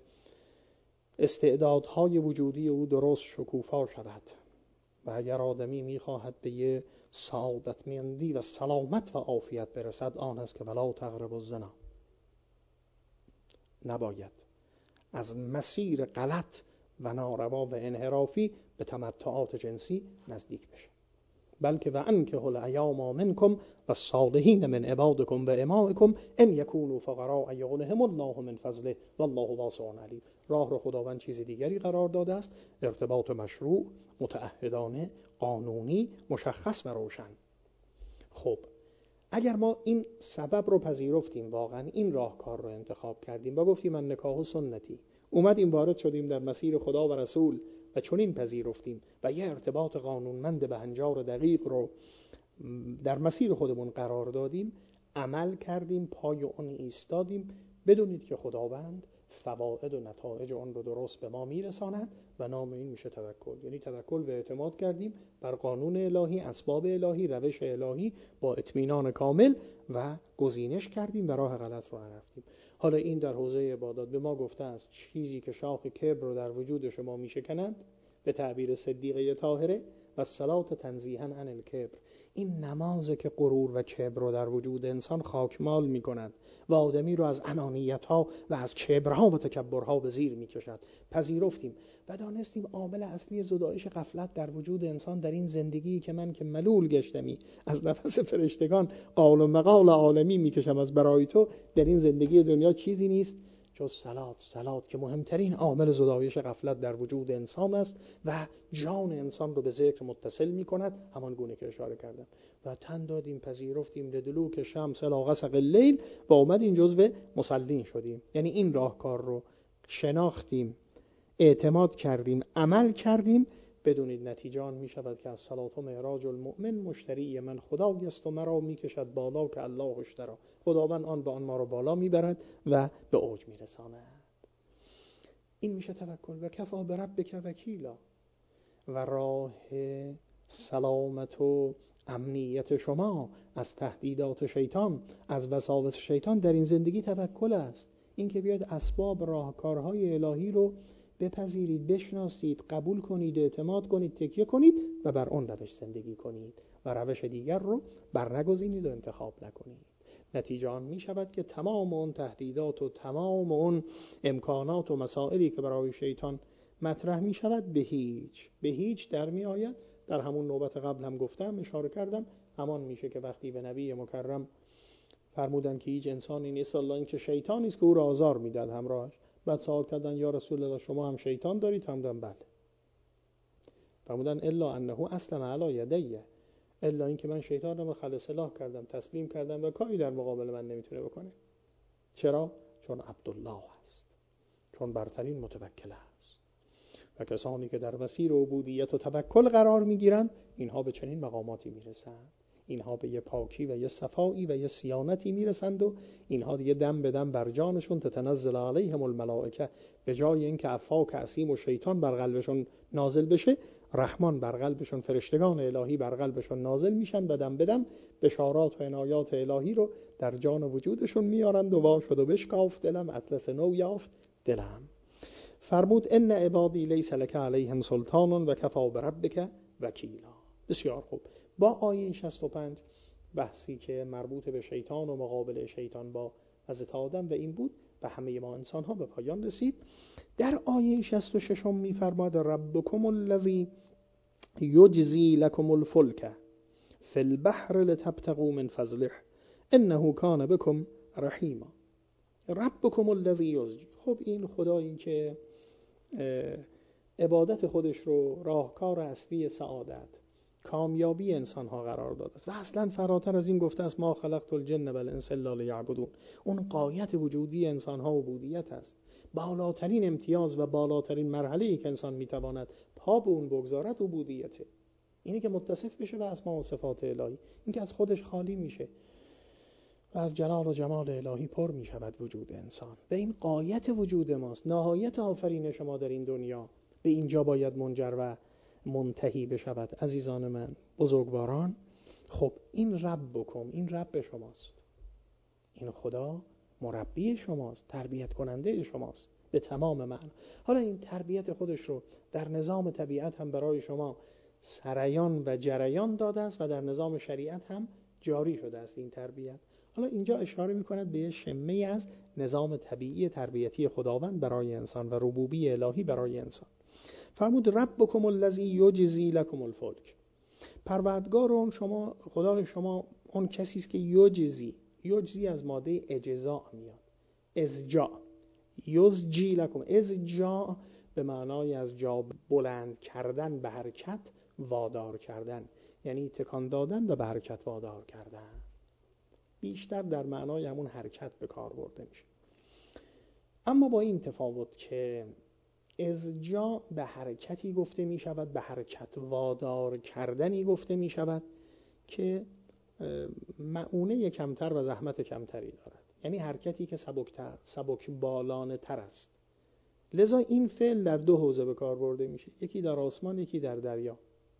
Speaker 1: استعدادهای وجودی او درست شکوفا شود و اگر آدمی میخواهد به یه سعادتمندی و سلامت و عافیت برسد، آن است که ولا تقربوا الزنا، نباید از مسیر غلط و ناروا و انحرافی به تمتعات جنسی نزدیک بشه، بلکه و انکحوا الایام منکم و الصالحین من عبادکم و امائکم ان یکونوا فقراء یغنهم الله من فضله والله واسع علیم. راه رو خداوند چیز دیگری قرار داده است، ارتباط مشروع، متعهدانه، قانونی، مشخص و روشن. خب اگر ما این سبب رو پذیرفتیم، واقعا این راهکار رو انتخاب کردیم و گفتیم من نکاح سنتی، اومدیم وارد شدیم در مسیر خدا و رسول و چنین پذیرفتیم و یه ارتباط قانونمند به هنجار دقیق رو در مسیر خودمون قرار دادیم، عمل کردیم، پای اون ایستادیم، بدونید که خداوند فواید و نتایج اون رو درست به ما میرساند و نام این میشه توکل. یعنی توکل و اعتماد کردیم بر قانون الهی، اسباب الهی، روش الهی با اطمینان کامل و گزینش کردیم و راه غلط رو نرفتیم. حالا این در حوزه عبادات به ما گفته است چیزی که شاخ کبر رو در وجود شما میشکند، به تعبیر صدیقه طاهره و الصلاة تنزیها عن الکبر، این نمازه که غرور و کبر رو در وجود انسان خاکمال می کند و آدمی رو از انانیت ها و از کبرها و تکبرها به زیر می کشد. پذیرفتیم و دانستیم عامل اصلی زدایش غفلت در وجود انسان در این زندگی که من که ملول گشتمی از نفس فرشتگان قال و مقال عالمی می کشم از برای تو، در این زندگی دنیا چیزی نیست جز صلات. صلات که مهمترین عامل زدایش غفلت در وجود انسان است و جان انسان رو به ذکر متصل می کند، همان گونه که اشاره کردم. و تن دادیم، پذیرفتیم لدلوک شمس الی غسق اللیل و اومدیم جزو مصلین شدیم. یعنی این راهکار رو شناختیم، اعتماد کردیم، عمل کردیم. بدونید نتیجه آن می شود که از صلات و معراج المؤمن مشتری من خدای است و مرا می کشد بالا که الله اشتری. خداوند آن به آن ما رو بالا می برد و به اوج می رساند. این میشه توکل. و کفا بربک وکیلا. و راه سلامت و امنیت شما از تهدیدات شیطان، از وساوس شیطان در این زندگی توکل است. این که بیاید اسباب راهکارهای الهی رو بپذیرید، بشناسید، قبول کنید، اعتماد کنید، تکیه کنید و بر اون روش زندگی کنید و روش دیگر رو برنگزینید و انتخاب نکنید. نتیجه آن می شود که تمام اون تهدیدات و تمام اون امکانات و مسائلی که برای شیطان مطرح می شود به هیچ به هیچ در می آید. در همون نوبت قبل هم گفتم، اشاره کردم، همان میشه که وقتی به نبی مکرم فرمودن که هیچ انسانی نیست الا این که شیطانی است که او را آزار میداد همراهش. بعد سوال کردن یا رسول الله شما هم شیطان دارید؟ فرمودن بله. فرمودن الا انه اسلم علی یدیه، الا این که من شیطانم رو خلع سلاح کردم، تسلیم کردم و کاری در مقابل من نمیتونه بکنه. چرا؟ چون عبدالله است، چون برترین متوکل است. و کسانی که در مسیر عبودیت و توکل قرار میگیرند اینها به چنین مقاماتی میرسند. اینها به یه پاکی و یه صفایی و یه صیانتی میرسند و اینها دیگه دم به دم بر جانشون تتنزل علیهم الملائکه، به جای اینکه افاک عصیم و شیطان بر قلبشون نازل بشه، رحمان بر قلبشون، فرشتگان الهی بر قلبشون نازل میشن و دم به دم بشارات و عنایات الهی رو در جان و وجودشون میارند و وا شد و بشکافت دلم، اطلس نو یافت دلم. فرمود ان عبادی لیس لک علیهم سلطان و کفی بربک وکیلا. بسیار خوب. با آیه شصت و پنج بحثی که مربوط به شیطان و مقابله شیطان با حضرت آدم و این بود و همه ما انسان ها به پایان رسید. در آیه شصت و شش می‌فرماد ربکم الذی یجزی لکم الفلک فی البحر لتبتغوا من فضله انه کان بکم رحیما. ربکم الذی یجزی. خب این خدایی که عبادت خودش رو راهکار اصلی سعادت، کامیابی انسان ها قرار داده است و اصلا فراتر از این گفته است ما خلقت الجن والانس الا لیعبدون. اون غایت وجودی انسان ها عبودیت است. بالاترین امتیاز و بالاترین مرحله‌ای که انسان میتواند پا به اون بگذارد عبودیته. اینی که متصف بشه به اسماء و صفات الهی، این که از خودش خالی میشه و از جلال و جمال الهی پر میشود وجود انسان. و این غایت وجود ماست، نهایت آفرینش ما در این دنیا به اینجا باید منجر و منتهی بشود. عزیزان من، بزرگواران، خب این ربکم، این رب شماست، این خدا مربی شماست، تربیت کننده شماست به تمام معنی. حالا این تربیت خودش رو در نظام طبیعت هم برای شما سریان و جریان داده است و در نظام شریعت هم جاری شده است این تربیت. حالا اینجا اشاره می‌کند به شمه از نظام طبیعی تربیتی خداوند برای انسان و ربوبی الهی برای انسان. فرمود ربکم الذی یجزی لکم الفلک. پروردگار اون شما، خدای شما اون کسی است که یجزی، یجزی از ماده اجزاء میاد، ازجاء، یزجی لکم، ازجاء به معنای از جا بلند کردن، به حرکت وادار کردن، یعنی تکان دادن و به حرکت وادار کردن. بیشتر در معنای همون حرکت به کار برده میشه. اما با این تفاوت که ازجاء به حرکتی گفته می شود، به حرکت وادار کردنی گفته می شود که مؤونه کمتر و زحمت کمتری دارد، یعنی حرکتی که سبکتر، سبک بالانه تر است. لذا این فعل در دو حوزه به کار برده میشه، یکی در آسمان، یکی در دریا.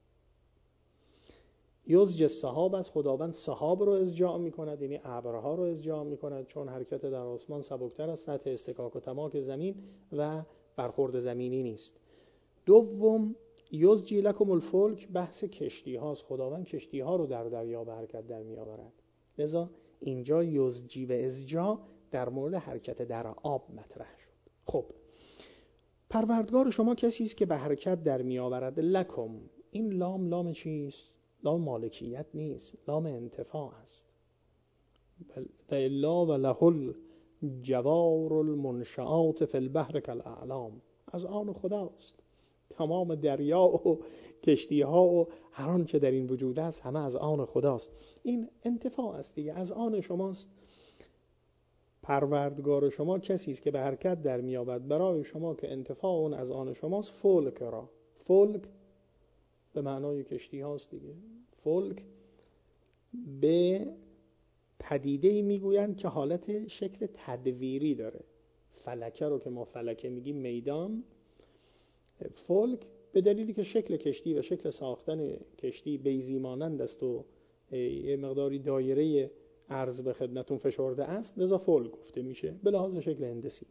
Speaker 1: یزج السحاب از خداوند سحاب رو ازجاء می کند، یعنی ابرها رو ازجاء می کند، چون حرکت در آسمان سبکتر است، سطح استکاک و تماک زمین و برخورد زمینی نیست. دوم یزجی لکم الفلک بحث کشتی هاست. خداوند کشتی ها رو در دریا به حرکت در می آورد. لذا اینجا یزجی و ازجا در مورد حرکت در آب مطرح شد. خب پروردگار شما کسی است که به حرکت در می آورد. لکم، این لام لام چیست؟ لام مالکیت نیست، لام انتفاع است. الا و له الجوار المنشآت فی البحر کالاعلام، از آن خداست. تمام دریا و کشتی ها و هر آن که در این وجود است همه از آن خداست. این انتفاع است دیگه، از آن شماست. پروردگار شما کسی است که به حرکت در می آورد برای شما که انتفاع اون از آن شماست. فلک را، فلک به معنای کشتی هاست دیگه. فلک به پدیده میگویند که حالت شکل تدویری داره. فلکه رو که ما فلکه میگیم میدان، فلک به دلیلی که شکل کشتی و شکل ساختن کشتی بیضی مانند است و یه مقداری دایره عرض به خدمتون فشرده است، لذا فلک گفته میشه به لحاظ شکل هندسی.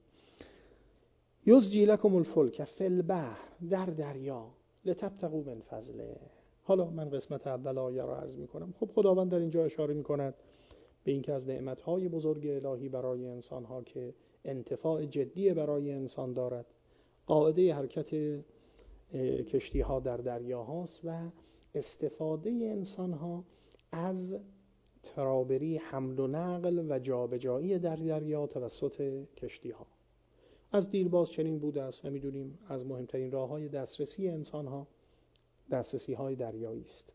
Speaker 1: یزجی لکم الفلک فی البحر، در دریا، لتبتغوا من فضله. حالا من قسمت اول آیه را عرض میکنم. خب خداوند در اینجا اشاره میکند به اینکه از نعمتهای بزرگ الهی برای انسانها که انتفاع جدی برای انسان دارد قاعده حرکت کشتی ها در دریا هاست و استفاده انسان ها از ترابری، حمل و نقل و جابجایی در دریا توسط کشتی ها. از دیرباز چنین بوده است و میدونیم از مهمترین راه های دسترسی انسان ها دسترسی های دریایی است.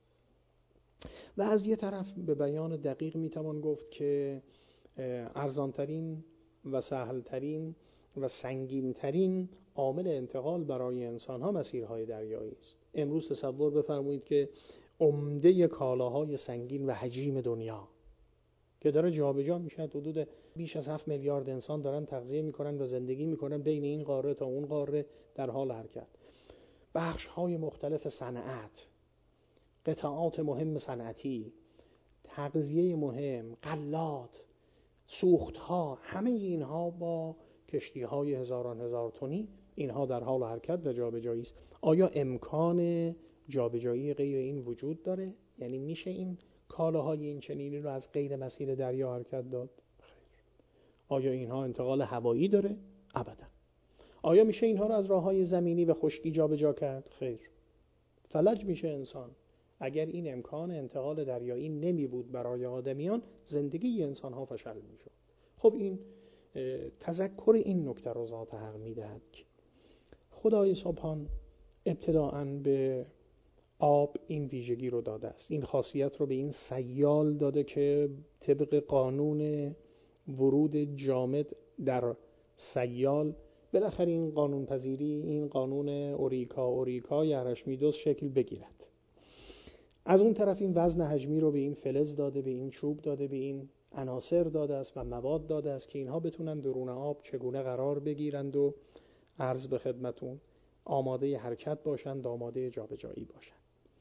Speaker 1: و از یه طرف به بیان دقیق میتوان گفت که ارزانترین و سهلترین و سنگینترین عامل انتقال برای انسان ها مسیرهای دریایی است. امروز تصور بفرمایید که عمده کالاهای سنگین و حجیم دنیا که داره جابجا میشه، حدود بیش از هفت میلیارد انسان دارن تغذیه میکنن و زندگی میکنن بین این قاره تا اون قاره در حال حرکت. بخش های مختلف صنعت، قطعات مهم صنعتی، تغذیه مهم، غلات، سوختها، همه اینها با کشتی های هزاران هزار تنی اینها در حال حرکت و جابجایی است. آیا امکان جابجایی غیر این وجود داره؟ یعنی میشه این کالاهای این چنینی رو از غیر مسیر دریا حرکت داد؟ خیر. آیا اینها انتقال هوایی داره؟ ابدا. آیا میشه اینها رو از راههای زمینی و خشکی جابجا کرد؟ خیر. فلج میشه انسان. اگر این امکان انتقال دریایی نمی بود برای آدمیان، زندگی انسان ها فشل میشد. خب این تذکر این نکته رو ذات حق میدهد که خدای سبحان ابتداءً به آب این ویژگی رو داده است، این خاصیت رو به این سیال داده که طبق قانون ورود جامد در سیال بالاخره این قانون پذیری، این قانون اوریکا اوریکا یا ارشمیدس شکل بگیرد. از اون طرف این وزن حجمی رو به این فلز داده، به این چوب داده، به این عناصر داده است و مواد داده است که اینها بتونن درون آب چگونه قرار بگیرند و عرض به خدمتون آماده حرکت باشند، آماده جابجایی باشند.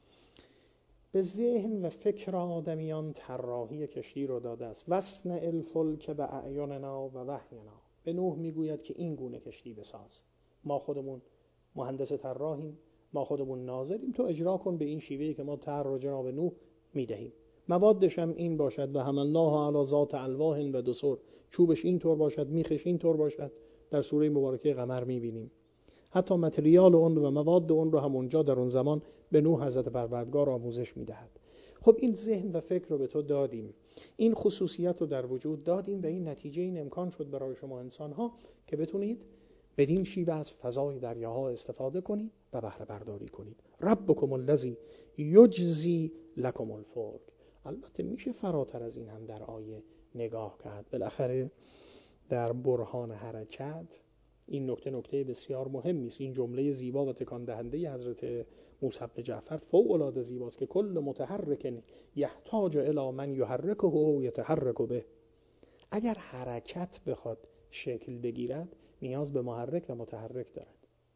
Speaker 1: به ذهن و فکر آدمیان طراحی کشتی رو داده است. وصنع الفلک باعیننا و وحینا. به نوح میگوید که این گونه کشتی بساز. ما خودمون مهندس طراحیم، ما خودمون ناظریم، تو اجرا کن به این شیوهی که ما طرح رو جناب نوح میدهیم. موادش هم این باشد و حملناها علی ذات الواح و دسر. چوبش این طور باشد، میخش این طور باشد. در سوره مبارکه قمر میبینیم. حتی متریال اون و مواد اون رو هم اونجا در اون زمان به نوح حضرت پروردگار آموزش میدهد. خب این ذهن و فکر رو به تو دادیم، این خصوصیت رو در وجود دادیم و این نتیجه این امکان شد برای شما انسان ها که بتونید بدین شیوه از فضای دریاها استفاده کنید و بهره برداری کنید. ربکم الذی یجزی لکم الفلک. البته میشه فراتر از این هم در آیه نگاه کرد. بالاخره در برهان حرکت این نکته نکته بسیار مهمی است. این جمله زیبا و تکان دهنده حضرت موسی بن جعفر فوق العاده زیباست که کل متحرک یحتاج الی من یحرکه و یتحرک به. اگر حرکت بخواد شکل بگیرد نیاز به محرک و متحرک دارد.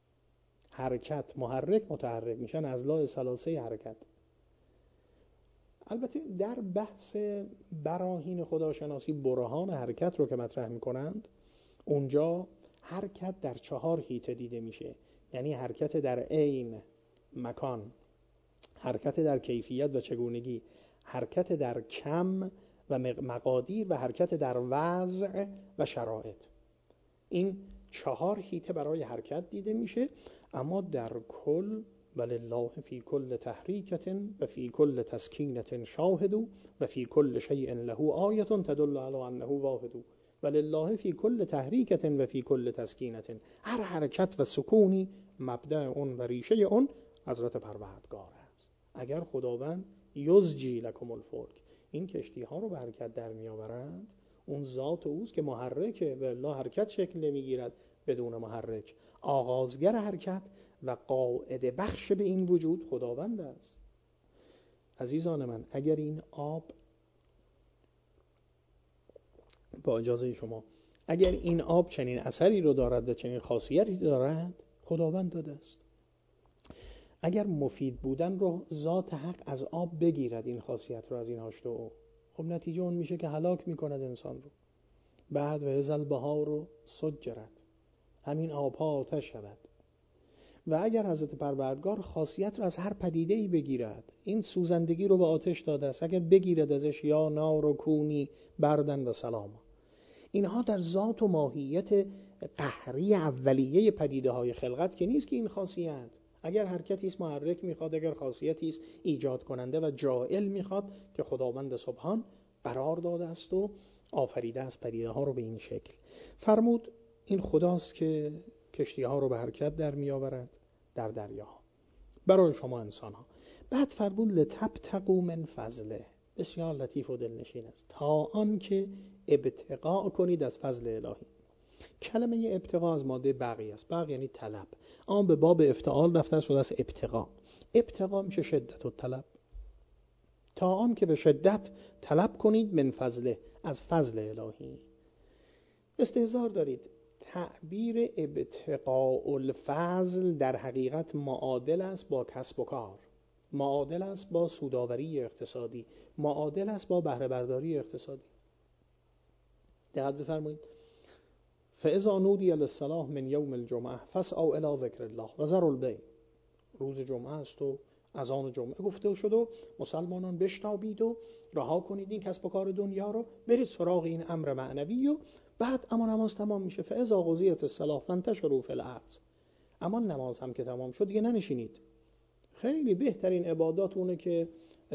Speaker 1: حرکت، محرک، متحرک میشن اضلاع ثلاثه حرکت. البته در بحث براهین خداشناسی برهان حرکت رو که مطرح میکنند، اونجا حرکت در چهار حیطه دیده میشه. یعنی حرکت در عین، مکان، حرکت در کیفیت و چگونگی، حرکت در کم و مقادیر و حرکت در وضع و شرایط. این چهار حیطه برای حرکت دیده میشه، اما در کل ولله فی کل تحریکت و فی کل تسکینت شاهد و فی کل شیء له آیه تدل علی انه واحد ولله فی کل تحریکت و فی کل تسکینت. هر حرکت و سکونی مبدأ اون و ریشه اون حضرت پروردگار است. اگر خداوند یزجی لکم الفلک، این کشتی ها رو به حرکت در می آورند، اون ذات اوست که محرکه و الا حرکت شکل نمیگیرد بدون محرک. آغازگر حرکت و قاعده بخش به این وجود خداوند است. عزیزان من، اگر این آب، با اجازه شما، اگر این آب چنین اثری رو دارد و چنین خاصیتی دارد، خداوند داده است. اگر مفید بودن رو ذات حق از آب بگیرد، این خاصیت رو از این هاشت او، خب نتیجه اون میشه که هلاک میکند انسان رو. بعد و ازل بهار رو سجرد، همین آبها آتش شود. و اگر حضرت پروردگار خاصیت رو از هر پدیده‌ای بگیرد، این سوزندگی رو به آتش داده است، اگر بگیرد ازش یا نار و کونی بردن و سلام، اینها در ذات و ماهیت قهری اولیه پدیده های خلقت که نیست که این خاصیت. اگر حرکتی است محرک میخواد، اگر خاصیتی است ایجاد کننده و جائل میخواد، که خداوند سبحان قرار داده است و آفریده است پدیده ها رو به این شکل. فرمود این خداست که کشتی ها رو به حرکت در می آورد در دریاها برای شما انسان ها. بعد فرمود لتبتغوا من فضله، بسیار لطیف و دلنشین است، تا آن که ابتغاء کنید از فضل الهی. کلمه ابتغاء از ماده بغی است. بغی یعنی طلب، آن به باب افتعال رفته شده است ابتغاء. ابتغاء میشه شدت و طلب. تا آن که به شدت طلب کنید من فضله، از فضل الهی. استحضار دارید تعبیر ابتغاء الفضل در حقیقت معادل است با کسب و کار، معادل است با سودآوری اقتصادی، معادل است با بهره برداری اقتصادی. دقت بفرمایید. فاذا نودی للصلاة من یوم الجمعه فاسعوا الی ذکر الله و ذروا البیع. روز جمعه است و اذان جمعه گفته شد و مسلمانان بشتابید و رها کنید این کسب و کار دنیا رو، برید سراغ این امر معنوی. و بعد اما نماز تمام میشه، فاذا قضیت الصلاة فانتشروا فی الارض. اما نماز هم که تمام شد دیگه ننشینید. خیلی بهترین عبادات اونه که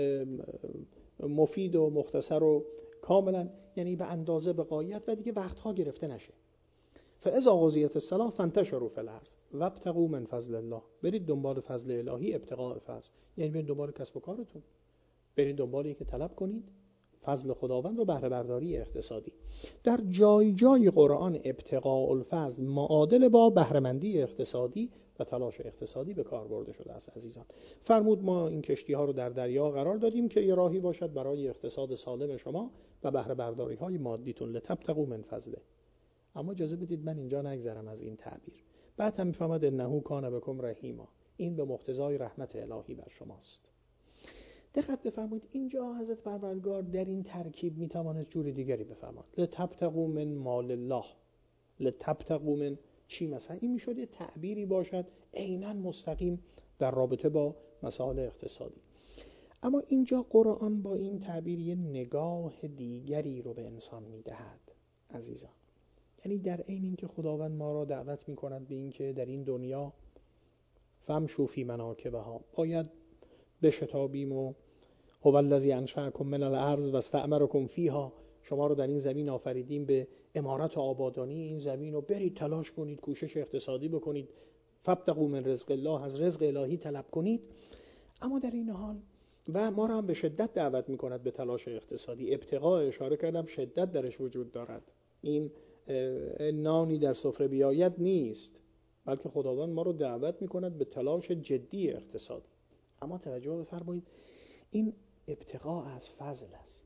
Speaker 1: مفید و مختصر و کاملا، یعنی به اندازه به غایت و دیگه وقتها گرفته نشه. فاذا قضیت الصلاة فانتشروا فی الارض وابتغوا من فضل الله. برید دنبال فضل الهی، ابتغاء فضل، یعنی برید دنبال کسب و کارتون، برید دنبال اینکه طلب کنید فضل خداوند و بهره برداری اقتصادی. در جای جای قرآن ابتغاء الفضل معادل با بهره مندی اقتصادی و تلاش اقتصادی به کار برده شده است. عزیزان فرمود ما این کشتی ها رو در دریا قرار دادیم که یه راهی باشد برای اقتصاد سالم شما و بهره برداری های مادیتون، لتبتغوا من فضله. اما اجازه بدید من اینجا نگذرم از این تعبیر. بعد هم میفهمد انه کان بکم رحیما، این به مقتضای رحمت الهی بر شماست. دقت بفرمایید اینجا حضرت پروردگار در این ترکیب میتواند جور دیگری بفرماید. لتبتغوا من مال الله، لتبتغوا من چی؟ مثلا این میشد تعبیری باشد عیناً مستقیم در رابطه با مسائل اقتصادی. اما اینجا قرآن با این تعبیر یه نگاه دیگری رو به انسان میدهد. عزیزان، یعنی در عین اینکه خداوند ما را دعوت میکند به این که در این دنیا فمشوا فی مناکبها، باید بشتابیم و هو الذی انشأکم من الارض و استعمرکم فیها، شما رو در این زمین آفریدیم به عمارت و آبادانی این زمین و برید تلاش کنید، کوشش اقتصادی بکنید، فابتغوا من رزق الله، از رزق الهی طلب کنید. اما در این حال و ما را هم به شدت دعوت میکند به تلاش اقتصادی. ابتغاء اشاره کردم شدت درش وجود دارد، این نانی در سفره بیاید نیست، بلکه خداوند ما رو دعوت میکند به تلاش جدی اقتصادی. اما توجه بفرمایید این ابتغاء از فضل است،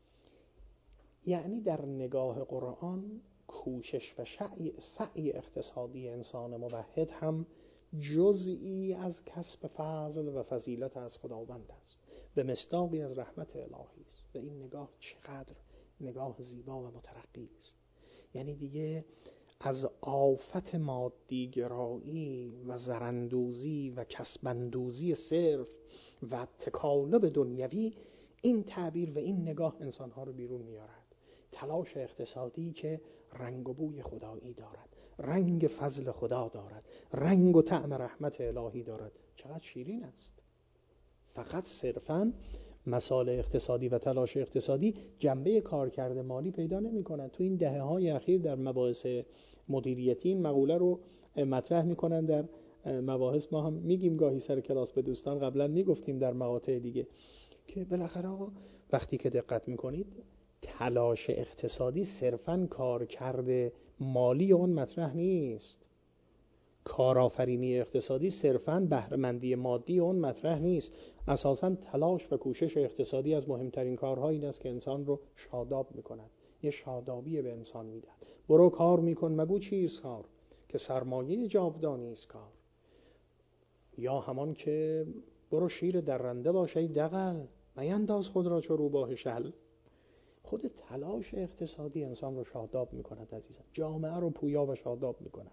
Speaker 1: یعنی در نگاه قرآن کوشش و سعی سعی اقتصادی انسان موحد هم جزئی از کسب فضل و فضیلت از خداوند است، به مصداقی از رحمت الهی است. و این نگاه چقدر نگاه زیبا و مترقی است. یعنی دیگه از آفت مادی گرایی و زرندوزی و کسبندوزی صرف و تکالب دنیوی این تعبیر و این نگاه انسانها رو بیرون میارد. تلاش اقتصادی که رنگ و بوی خدایی دارد، رنگ فضل خدا دارد، رنگ و طعم رحمت الهی دارد، چقدر شیرین است. فقط صرفاً مسائل اقتصادی و تلاش اقتصادی جنبه کارکرد مالی پیدا نمی کند. تو این دهه های اخیر در مباحث مدیریتی این مقوله رو مطرح می کنند. در مباحث ما هم میگیم گاهی سر کلاس به دوستان، قبلا میگفتیم در مقاطع دیگه، که بالاخره وقتی که دقت میکنید تلاش اقتصادی صرفاً کارکرد مالی اون مطرح نیست. کارآفرینی اقتصادی صرفاً بهره‌مندی مادی اون مطرح نیست. اساساً تلاش و کوشش اقتصادی از مهمترین کارها این است که انسان رو شاداب میکند، یه شادابی به انسان میدهد. برو کار میکن مگو چیز کار، که سرمایه جاودانی است کار. یا همان که برو شیر درنده باش ای دغل، مینداز خود را چو روباه شل. خود تلاش اقتصادی انسان رو شاداب میکند عزیزان، جامعه رو پویا و شاداب میکند.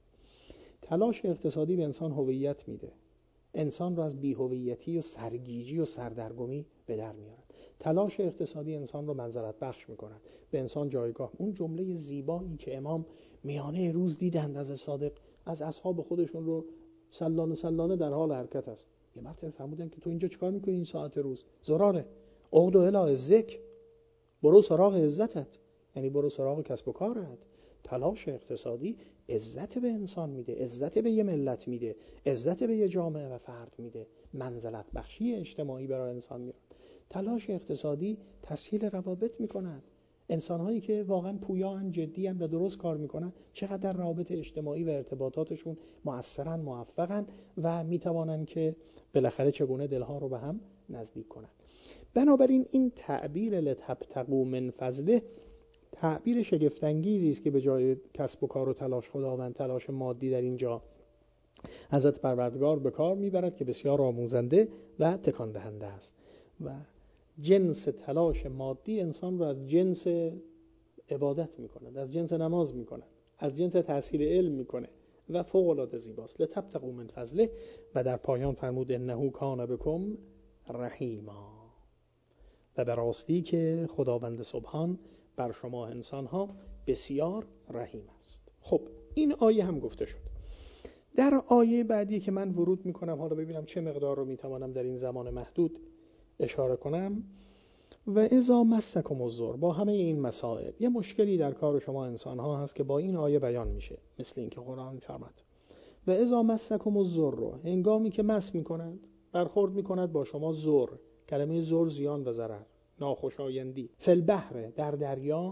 Speaker 1: تلاش اقتصادی به انسان هویت میده، انسان رو از بی‌هویتی و سرگیجی و سردرگمی به در میارد. تلاش اقتصادی انسان رو منزلت بخش میکند، به انسان جایگاه. اون جمله زیبایی که امام میانه روز دیدند از صادق، از اصحاب خودشون رو سلانه سلانه در حال حرکت است. یه مرتبه فرمودن که تو اینجا چیکار میکنی این ساعت روز؟ زراره عقد و الی ذکر، برو سراغ عزتت، یعنی برو سراغ کسب و کارت. تلاش اقتصادی عزت به انسان میده، عزت به یه ملت میده، عزت به یه جامعه و فرد میده، منزلت بخشی اجتماعی برای انسان میاره. تلاش اقتصادی تسهیل روابط میکند. انسان‌هایی که واقعا پویان، جدیان و درست کار میکنن چقدر در روابط اجتماعی و ارتباطاتشون مؤثرن، موفقن و میتوانن که بالاخره چگونه دلها رو به هم نزدیک کنن. بنابراین این تعبیر لتبتغوا من فضله تعبیر شگفت‌انگیزی است که به جای کسب و کار و تلاش خداوند تلاش مادی در اینجا حضرت پروردگار به کار میبرد که بسیار آموزنده و تکان دهنده است. و جنس تلاش مادی انسان را از جنس عبادت میکند، از جنس نماز میکند، از جنس تحصیل علم میکنه و فوق العاده زیباست. لتبتغوا من فضله. و در پایان فرمود انه کان بکم رحیما، و به راستی که خداوند سبحان بر شما انسان‌ها بسیار رحیم است. خب این آیه هم گفته شد. در آیه بعدی که من ورود میکنم، حالا ببینم چه مقدار رو میتوانم در این زمان محدود اشاره کنم. و اذا مسکم الضر، با همه این مسائل یه مشکلی در کار شما انسان‌ها هست که با این آیه بیان میشه، مثل این که قرآن میفرماد و اذا مسکم الضر، رو هنگامی که مس میکنند، برخورد میکند با شما ضر، کلمه ضر زیان و ضرر، ناخوشایندی. فی البحر، در دریا،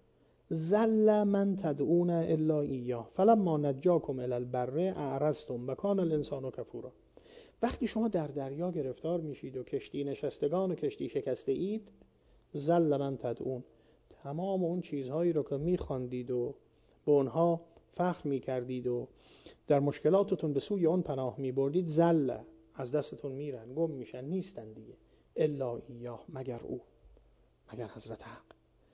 Speaker 1: ذل من تدعون الا ایاه فلما نجاکم الی البر اعرضتم و کان الانسان کفورا. وقتی شما در دریا گرفتار میشید و کشتی نشستگان و کشتی شکسته اید، ذل من تدعون، تمام اون چیزهایی رو که میخواندید و به اونها فخر میکردید و در مشکلاتتون به سوی اون پناه میبردید، ذل، از دستتون میرن، گم میشن، نیستن دیگه. الا ایاه، مگر او، مگر حضرت حق.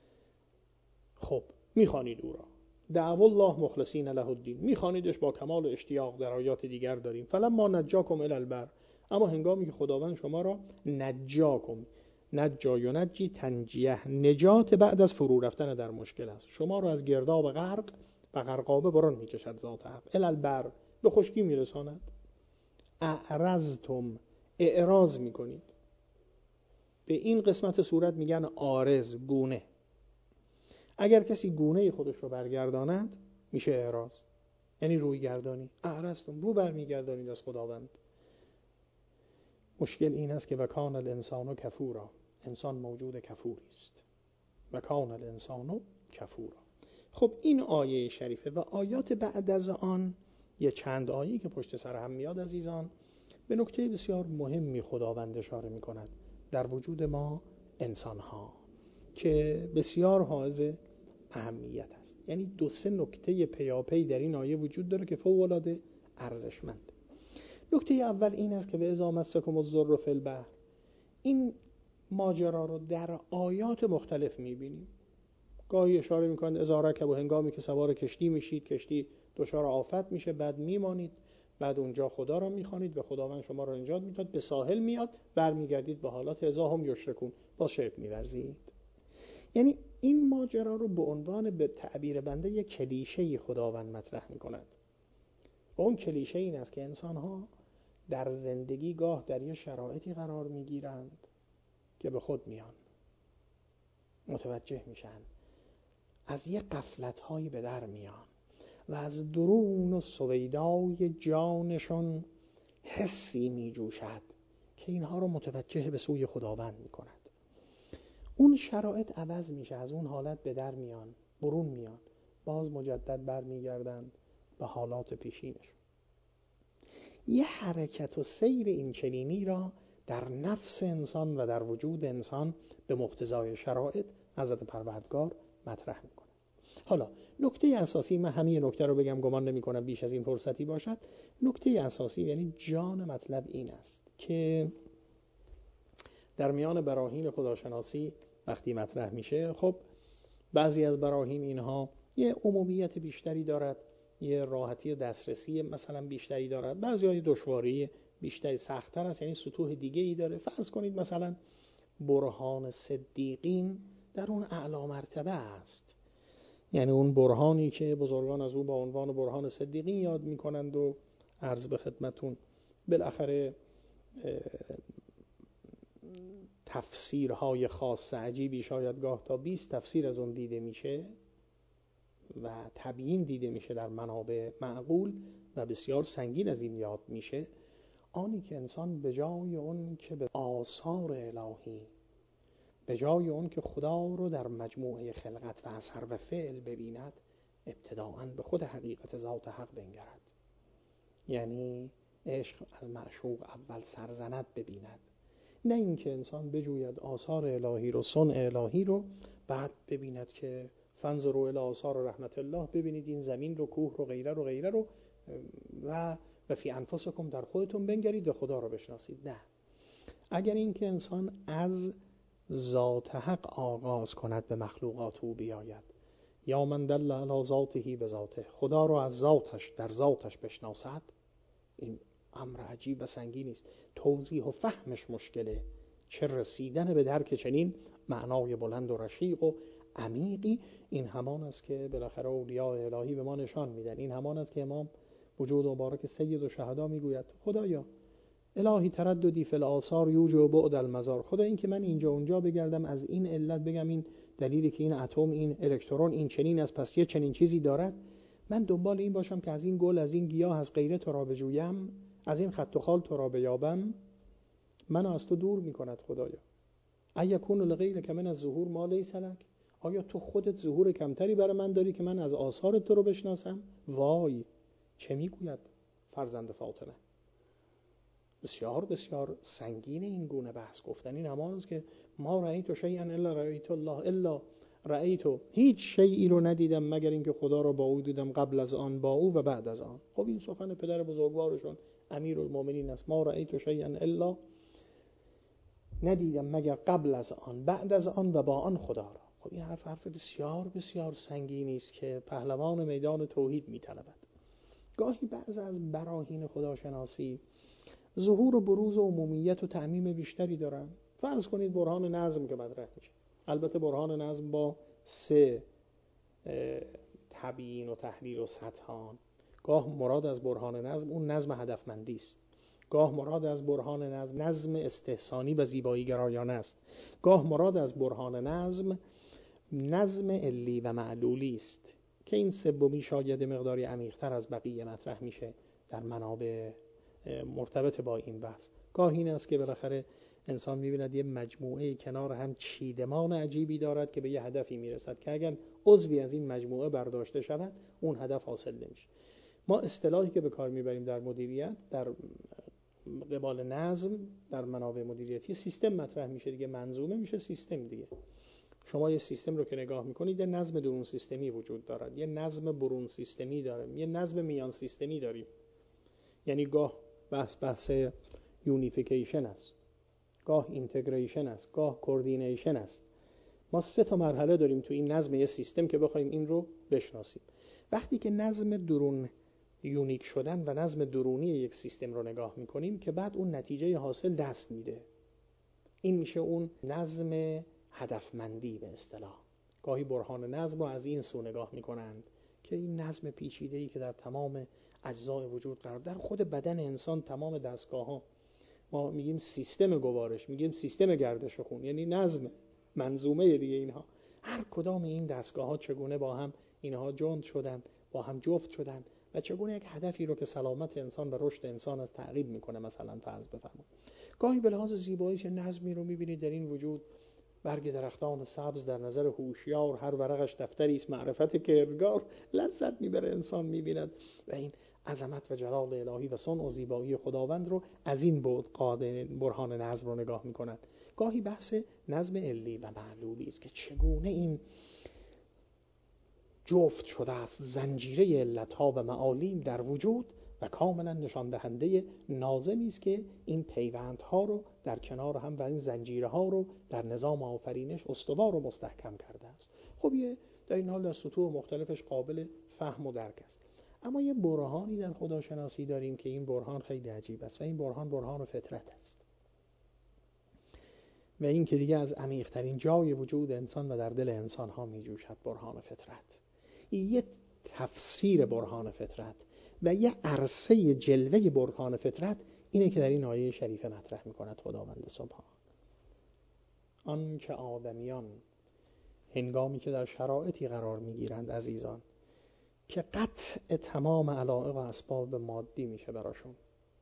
Speaker 1: خب میخوانید او را، دعوا الله مخلصین له الدین، میخوانیدش با کمال اشتیاق. در آیات دیگر داریم فلما نجاکم الی البر، اما هنگامی که خداوند شما را نجاکم، نجا ینجی تنجیه، نجات بعد از فرو رفتن در مشکل است، شما را از گرداب غرق و غرقابه برون میکشد ذات حق. الی البر، به خشکی میرساند. اعرضتم، اعراض میکنید. به این قسمت صورت میگن عارض، گونه. اگر کسی گونه خودش رو برگرداند میشه اعراض، یعنی روی گردانی. اعرضتم، رو برمیگردانید از خداوند. مشکل این است که وکان الانسان کفورا، انسان موجود کفوری است. وکان الانسان کفورا. خب این آیه شریفه و آیات بعد از آن، یه چند آیه که پشت سر هم میاد عزیزان، به نکته بسیار مهمی خداوند اشاره میکند در وجود ما انسان ها که بسیار حائز اهمیت است. یعنی دو سه نکته پیاپی در این آیه وجود داره که فوق العاده ارزشمند. نکته اول این است که به اذا مسکم الضر فی البحر، این ماجرا رو در آیات مختلف میبینیم. گاهی اشاره میکنند اذا رکبوا، هنگامی که سوار کشتی میشید، کشتی دچار آفت میشه، بعد میمانید، بعد اونجا خدا را میخوانید و خداوند شما را نجات میداد، به ساحل میاد، برمیگردید به حالات اذا هم یشرکون، با شرک میورزید. یعنی این ماجرا رو به عنوان به تعبیر بنده یک کلیشه خداوند مطرح میکند. و اون کلیشه این است که انسان‌ها در زندگی گاه در یه شرایطی قرار میگیرند که به خود میان، متوجه میشن، از یه غفلت‌هایی به در میان و از درون و سویدای جانشون حسی میجوشد که اینها رو متوجه به سوی خداوند میکند. اون شرایط عوض میشه، از اون حالت به در میان، برون میان، باز مجدد برمیگردند به حالات پیشینشون. یه حرکت و سیر این چنینی را در نفس انسان و در وجود انسان به مقتضای شرایط حضرت پروردگار مطرح میکنه. حالا نکته اساسی، من همین نکته رو بگم، گمان نمی کنم بیش از این فرصتی باشد. نکته اساسی یعنی جان مطلب این است که در میان براهین خداشناسی وقتی مطرح میشه، خب بعضی از براهین اینها یه عمومیت بیشتری دارد، یه راحتی دسترسی مثلا بیشتری دارد، بعضی های دشواری بیشتری، سخت‌تر است، یعنی سطوح دیگه ای داره. فرض کنید مثلا برهان صدیقین در اون اعلی مرتبه است، یعنی اون برهانی که بزرگان از او با عنوان برهان صدیقین یاد میکنند و عرض به خدمتون بالاخره تفسیرهای خاص عجیبی، شاید گاه تا بیست تفسیر از اون دیده میشه و تبیین دیده میشه در منابع معقول و بسیار سنگین از این یاد میشه. آنی که انسان به جای اون که به آثار الهی، به جای اون که خدا رو در مجموعه خلقت و اثر و فعل ببیند، ابتداءً به خود حقیقت ذات حق بنگرد، یعنی عشق از معشوق اول سرزند ببیند، نه اینکه انسان بجوید آثار الهی رو، صنع الهی رو، بعد ببیند که فانظروا الی آثار رحمت الله، ببینید این زمین رو، کوه رو، غیره رو غیره رو و و فی انفسکم، در خودتون بنگرید و خدا رو بشناسید. نه، اگر اینکه انسان از ذات حق آغاز کند به مخلوقات او بیاید، یا من دل علی ذاته به ذاته، خدا رو از ذاتش در ذاتش بشناسد، این امر عجیب و سنگینی است. توضیح و فهمش مشکله، چه رسیدن به درک چنین معنای بلند و رشیق و عمیقی. این همان است که بالاخره اولیاء الهی به ما نشان میدن. این همان است که امام وجود مبارک سید الشهدا میگوید خدایا الهی ترددی فی الاثار یوجب بعد المزار، خدا این که من اینجا اونجا بگردم، از این علت بگم این دلیلی که این اتم، این الکترون، این چنین است، پس یه چنین چیزی دارد، من دنبال این باشم که از این گل، از این گیاه، از غیره تو را بجویم، از این خط و خال تو را بیابم، منو از تو دور میکند خدایا. ایکون لغیرک من الظهور ما لیس لک، آیا تو خودت ظهور کمتری برای من داری که من از آثار تو رو بشناسم؟ وای، چه میگوید فرزند فاطمه؟ بسیار بسیار سنگین این گونه بحث گفتن. این همان است که ما رأیت شیئا الا رأیت الله، الا رأیت، هیچ شیئی رو ندیدم مگر اینکه خدا رو با او دیدم، قبل از آن با او و بعد از آن. خب این سخن پدر بزرگوارشون امیرالمومنین است، ما رأیت شیئا الا، ندیدم مگر قبل از آن، بعد از آن و با آن خدا را. خب این حرف حرف بسیار بسیار سنگینی است که پهلوان میدان توحید میطلبد. گاهی بعض از براهین خداشناسی ظهور و بروز و عمومیت و تعمیم بیشتری دارن. فرض کنید برهان نظم که مطرح میشه، البته برهان نظم با سه تبیین و تحلیل و سطحان. گاه مراد از برهان نظم اون نظم هدفمندی است، گاه مراد از برهان نظم نظم استحسانی و زیبایی گرایانه است، گاه مراد از برهان نظم نظم علی و معلولی است که این سومی شاید مقداری عمیق‌تر از بقیه مطرح میشه در منابع مرتبط با این بحث. گاه این است که بالاخره انسان می‌بیند یه مجموعه کنار هم چیدمان عجیبی دارد که به یه هدفی میرسد که اگر عضوی از این مجموعه برداشته شود اون هدف حاصل نمیشه. ما اصطلاحی که به کار میبریم در مدیریت، در قبال نظم، در منابع مدیریتی، سیستم مطرح میشه دیگه، منظومه میشه سیستم دیگه. شما یه سیستم رو که نگاه میکنید، یه نظم درون سیستمی وجود دارد، یه نظم برون سیستمی داریم، یه نظم میان سیستمی داریم. یعنی گاه بحث بحث یونیفیکیشن است، گاه اینتگریشن است، گاه کوردینیشن است. ما سه تا مرحله داریم تو این نظم یه سیستم که بخوایم این رو بشناسیم. وقتی که نظم درون یونیک شدن و نظم درونی یک سیستم رو نگاه میکنیم که بعد اون نتیجه حاصل دست میده، این میشه اون نظم هدفمندی به اصطلاح. گاهی برهان نظم رو از این سو نگاه میکنند که این نظم پیچیده‌ای که در تمام اجزای وجود قرار، در خود بدن انسان تمام دستگاه ها، ما میگیم سیستم گوارش، میگیم سیستم گردش خون، یعنی نظم منظومه دیگه. اینها هر کدام این دستگاه ها چگونه با هم اینها جوند شدن، با هم جفت شدن و چگونه یک هدفی رو که سلامت انسان و رشد انسان از تعقیب میکنه مثلا فرض بفرمایید. گاهی به لحاظ زیبایی چه نظمی رو میبینید در این وجود. برگ درختان سبز در نظر هوشیار، هر ورقش دفتری است معرفت کردگار، لذت میبره انسان میبیند و این عظمت و جلال الهی و صنع و زیبایی خداوند رو از این بعد قاعده برهان نظم رو نگاه میکنند. گاهی بحث نظم علی و معلولی است که چگونه این جفت شده است زنجیره علتها و معالیم در وجود و کاملا نشان دهنده ناظمی است که این پیوندها رو در کنار هم و این زنجیره ها رو در نظام آفرینش استوار و مستحکم کرده است. خب یه در این حال در سطوح مختلفش قابل فهم و درک است. اما یه برهانی در خداشناسی داریم که این برهان خیلی عجیب است و این برهان برهان فطرت است و این که دیگه از عمیق‌ترین جای وجود انسان و در دل انسان ها می جوشد. برهان فطرت یه تفسیر برهان فطرت و یه عرصه جلوه برهان فطرت اینه که در این آیه شریفه مطرح می‌کند خداوند سبحان. آن که آدمیان هنگامی که در شرایطی قرار می‌گیرند عزیزان که قطع تمام علایق و اسباب مادی میشه براشون،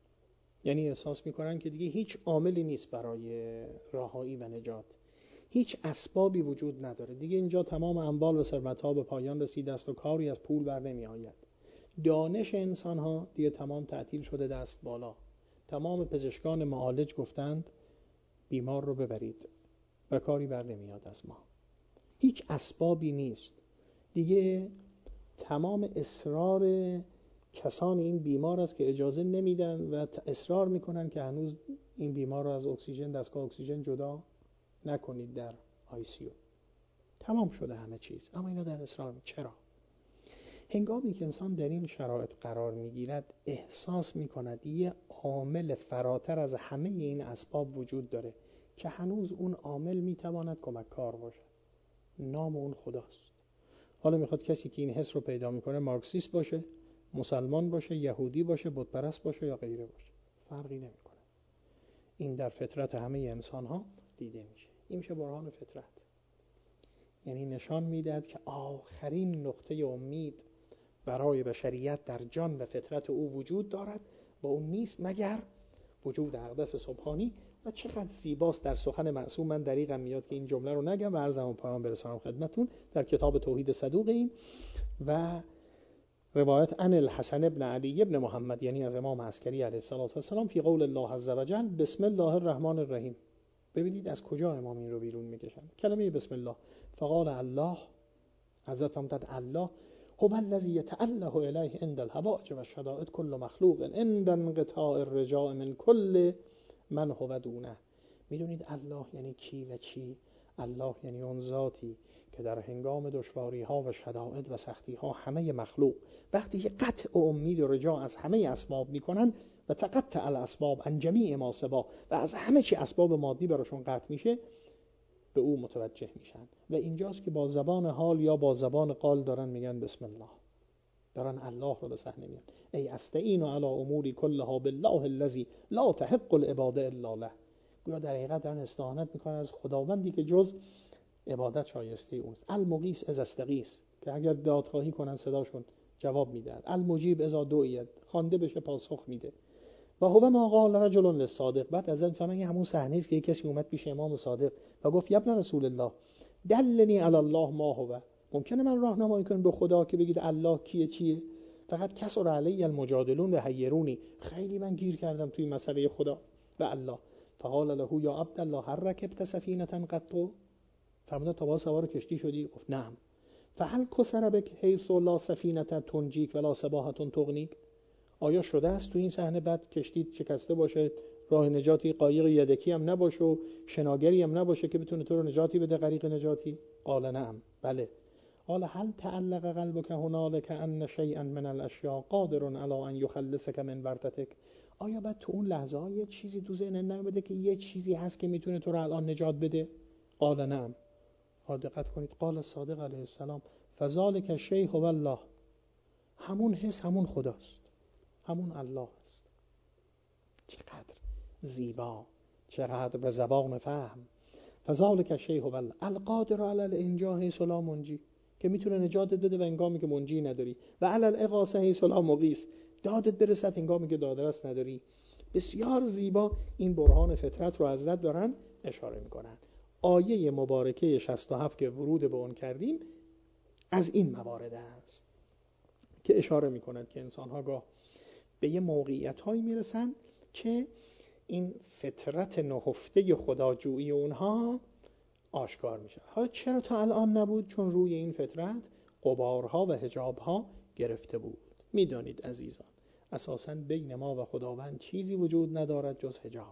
Speaker 1: یعنی احساس می‌کنن که دیگه هیچ عاملی نیست برای رهایی و نجات، هیچ اسبابی وجود نداره دیگه، اینجا تمام اموال و ثروت‌ها به پایان رسیده است و کاری از پول بر نمی‌آید. دانش انسان ها دیگه تمام تعطیل شده دست بالا. تمام پزشکان معالج گفتند بیمار رو ببرید و کاری بر نمیاد از ما. هیچ اسبابی نیست دیگه. تمام اصرار کسان این بیمار است که اجازه نمیدن و اصرار میکنن که هنوز این بیمار رو از اکسیژن، دستگاه اکسیژن جدا نکنید در آی سی یو. تمام شده همه چیز، اما اینا در اصرار. چرا؟ هنگامی که انسان در این شرایط قرار میگیرد احساس میکند یه عامل فراتر از همه این اسباب وجود داره که هنوز اون عامل میتواند کمک کار باشد. نام اون خداست. حالا میخواد کسی که این حس رو پیدا میکنه مارکسیست باشه، مسلمان باشه، یهودی باشه، بت پرست باشه یا غیره باشه، فرقی نمیکنه. این در فطرت همه انسان ها دیده میشه. این میشه برهان فطرت. یعنی نشان میدهد که آخرین نقطه امید برای بشریت در جان و فطرت او وجود دارد و اون نیست مگر وجود اقدس سبحانی. و چقدر زیباست در سخن معصوم. من دریغم میاد که این جمله رو نگم و عرضم پایان برسانم خدمتون. در کتاب توحید صدوق این و روایت عن الحسن ابن علی ابن محمد، یعنی از امام عسکری علیه السلام، فی قول الله عز وجل بسم الله الرحمن الرحیم. ببینید از کجا امام این رو بیرون میکشن. کلمه بسم الله. فقال الله، حضرت فرمودند الله هو الذی یتأله الیه عند الحوائج و الشدائد کل مخلوق عند انقطاع الرجاء من کل من هو دونه. میدونید الله یعنی کی و چی؟ الله یعنی اون ذاتی که در هنگام دشواری ها و شدائد و سختی ها همه مخلوق وقتی که قطع و امید و رجا از همه اسباب میکنن و تقطع الاسباب عن جمیع ما سوا و از همه چی اسباب مادی براشون قطع میشه، به او متوجه میشن. و اینجاست که با زبان حال یا با زبان قال دارن میگن بسم الله، دارن الله رو به صحنه میان. ای استعین علی اموری کلها بالله الذی لا تحق العباده الا له. گویا در حقیقت دارن استعانت میکنن از خداوندی که جز عبادت شایسته اوست. المغیث اذا استغیث، که اگر دادخواهی کنن صداشون جواب میدهد. المجیب اذا دعیت، خوانده بشه پاسخ میده. و هو ما قال رجل للصادق. بعد از این فهمن همون صحنه است که یک کسی اومد پیش امام صادق و گفت یا ابن رسول الله دلنی علی الله ما هو. ممکنه من راهنمایی کنم به خدا که بگید الله کیه چیه؟ فقط کسر علی المجادلون و حیرونی، خیلی من گیر کردم توی مسئله خدا و الله. فقال له یا عبد الله هل رکبت سفینه قط؟ فرمود تا با سوار کشتی شدی؟ گفت نعم. فهل کسر بک حیث لا سفینه تنجیک ولا سباحه تغنیک؟ آیا شده است تو این صحنه بعد کشتی شکسته باشه، راه نجاتی قایق یدکی هم نباشه و شناگری هم نباشه که بتونه تو رو نجاتی بده، غریق نجاتی؟ قال نعم، بله. قال هل تعلق قلبك هنالك ان شيئا من الاشیاء قادر علی ان یخلصك من ورطتك؟ آیا بعد تو اون لحظه ها یه چیزی تو ذهنت نمیاد که یه چیزی هست که میتونه تو رو الان نجات بده؟ قال نعم. دقت کنید، قال صادق علیه السلام فذلک الشیء هو الله. همون حس همون خداست، همون الله است. چقدر زیبا، چقدر به زبان فهم. فذلک الشیء هو الله القادر علی الانجاء حیث لا منجی، که میتونه نجاتت بده و انگامی که منجی نداری، و علی الاغاثه حیث لا مغیث، دادت برسد انگامی که دادرس نداری. بسیار زیبا این برهان فطرت رو حضرت دارن اشاره میکنن. آیه مبارکه شصت و هفت که ورود به اون کردیم از این موارد است که اشاره میکنند که انسان‌ها گاه به یه موقعیت‌هایی میرسن که این فطرت نهفته خداجویی اونها آشکار میشه. حالا چرا تا الان نبود؟ چون روی این فطرت غبارها و حجابها گرفته بود. میدانید عزیزان، اساساً بین ما و خداوند چیزی وجود ندارد جز حجاب.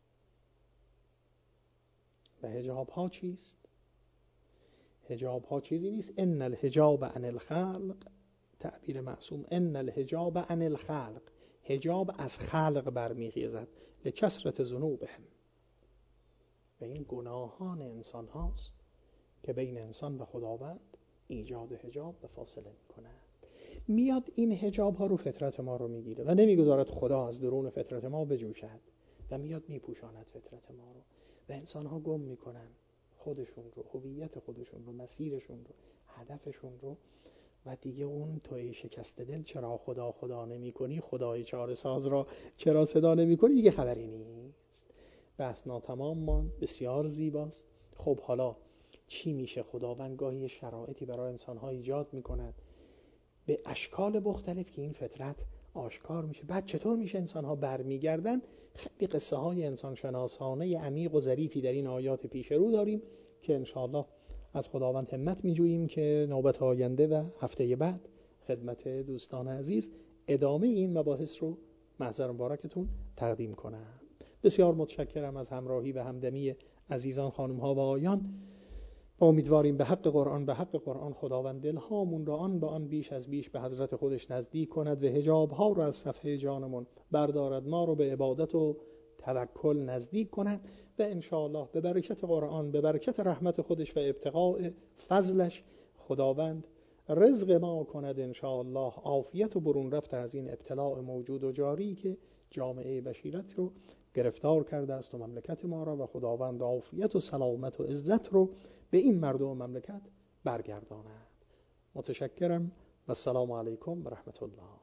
Speaker 1: و حجاب ها چیست؟ حجاب ها چیزی نیست. ان الحجاب عن الخلق، تعبیر معصوم، ان الحجاب عن الخلق، حجاب از خلق برمیخیزد لکثرت ذنوبهم، و این گناهان انسان هاست که بین انسان و خداوند ایجاد حجاب و فاصله میکنه. میاد این حجاب ها رو فطرت ما رو میگیره و نمیگذارد خدا از درون فطرت ما بجوشد و میاد میپوشاند فطرت ما رو و انسان ها گم میکنن خودشون رو، هویت خودشون رو، مسیرشون رو، هدفشون رو، و دیگه اون توی شکست دل چرا خدا خدا نمی کنی، خدای چاره ساز را چرا صدا نمی کنی، دیگه خبری نیست. بحث ناتمام ماند، بسیار زیباست. خب حالا چی میشه؟ خداوند گاهی شرایطی برای انسان‌ها ایجاد میکند به اشکال مختلف که این فطرت آشکار میشه. بعد چطور میشه انسان‌ها برمیگردن؟ خیلی قصه های انسان شناسانه عمیق و ظریفی در این آیات پیش رو داریم که انشاءالله از خداوند همت میجوییم که نوبت آینده و هفته بعد خدمت دوستان عزیز ادامه این مباحث رو محضر مبارکتون تقدیم کنم. بسیار متشکرم از همراهی و همدمی عزیزان، خانم ها و آقایان. امیدواریم به حق قرآن به حق قرآن خداوند دلهامون را آن به آن بیش از بیش به حضرت خودش نزدیک کند و حجاب ها را از صفحه جانمون بردارد، ما رو به عبادت و توکل نزدیک کند و انشاءالله به برکت قرآن، به برکت رحمت خودش و ابتغاء فضلش خداوند رزق ما کند انشاءالله عافیت و برون رفت از این ابتلاء موجود و جاری که جامعه بشریت رو گرفتار کرده است و مملکت ما را، و خداوند عافیت و سلامت و عزت رو به این مردم و مملکت برگرداند. متشکرم و السلام علیکم و رحمت الله.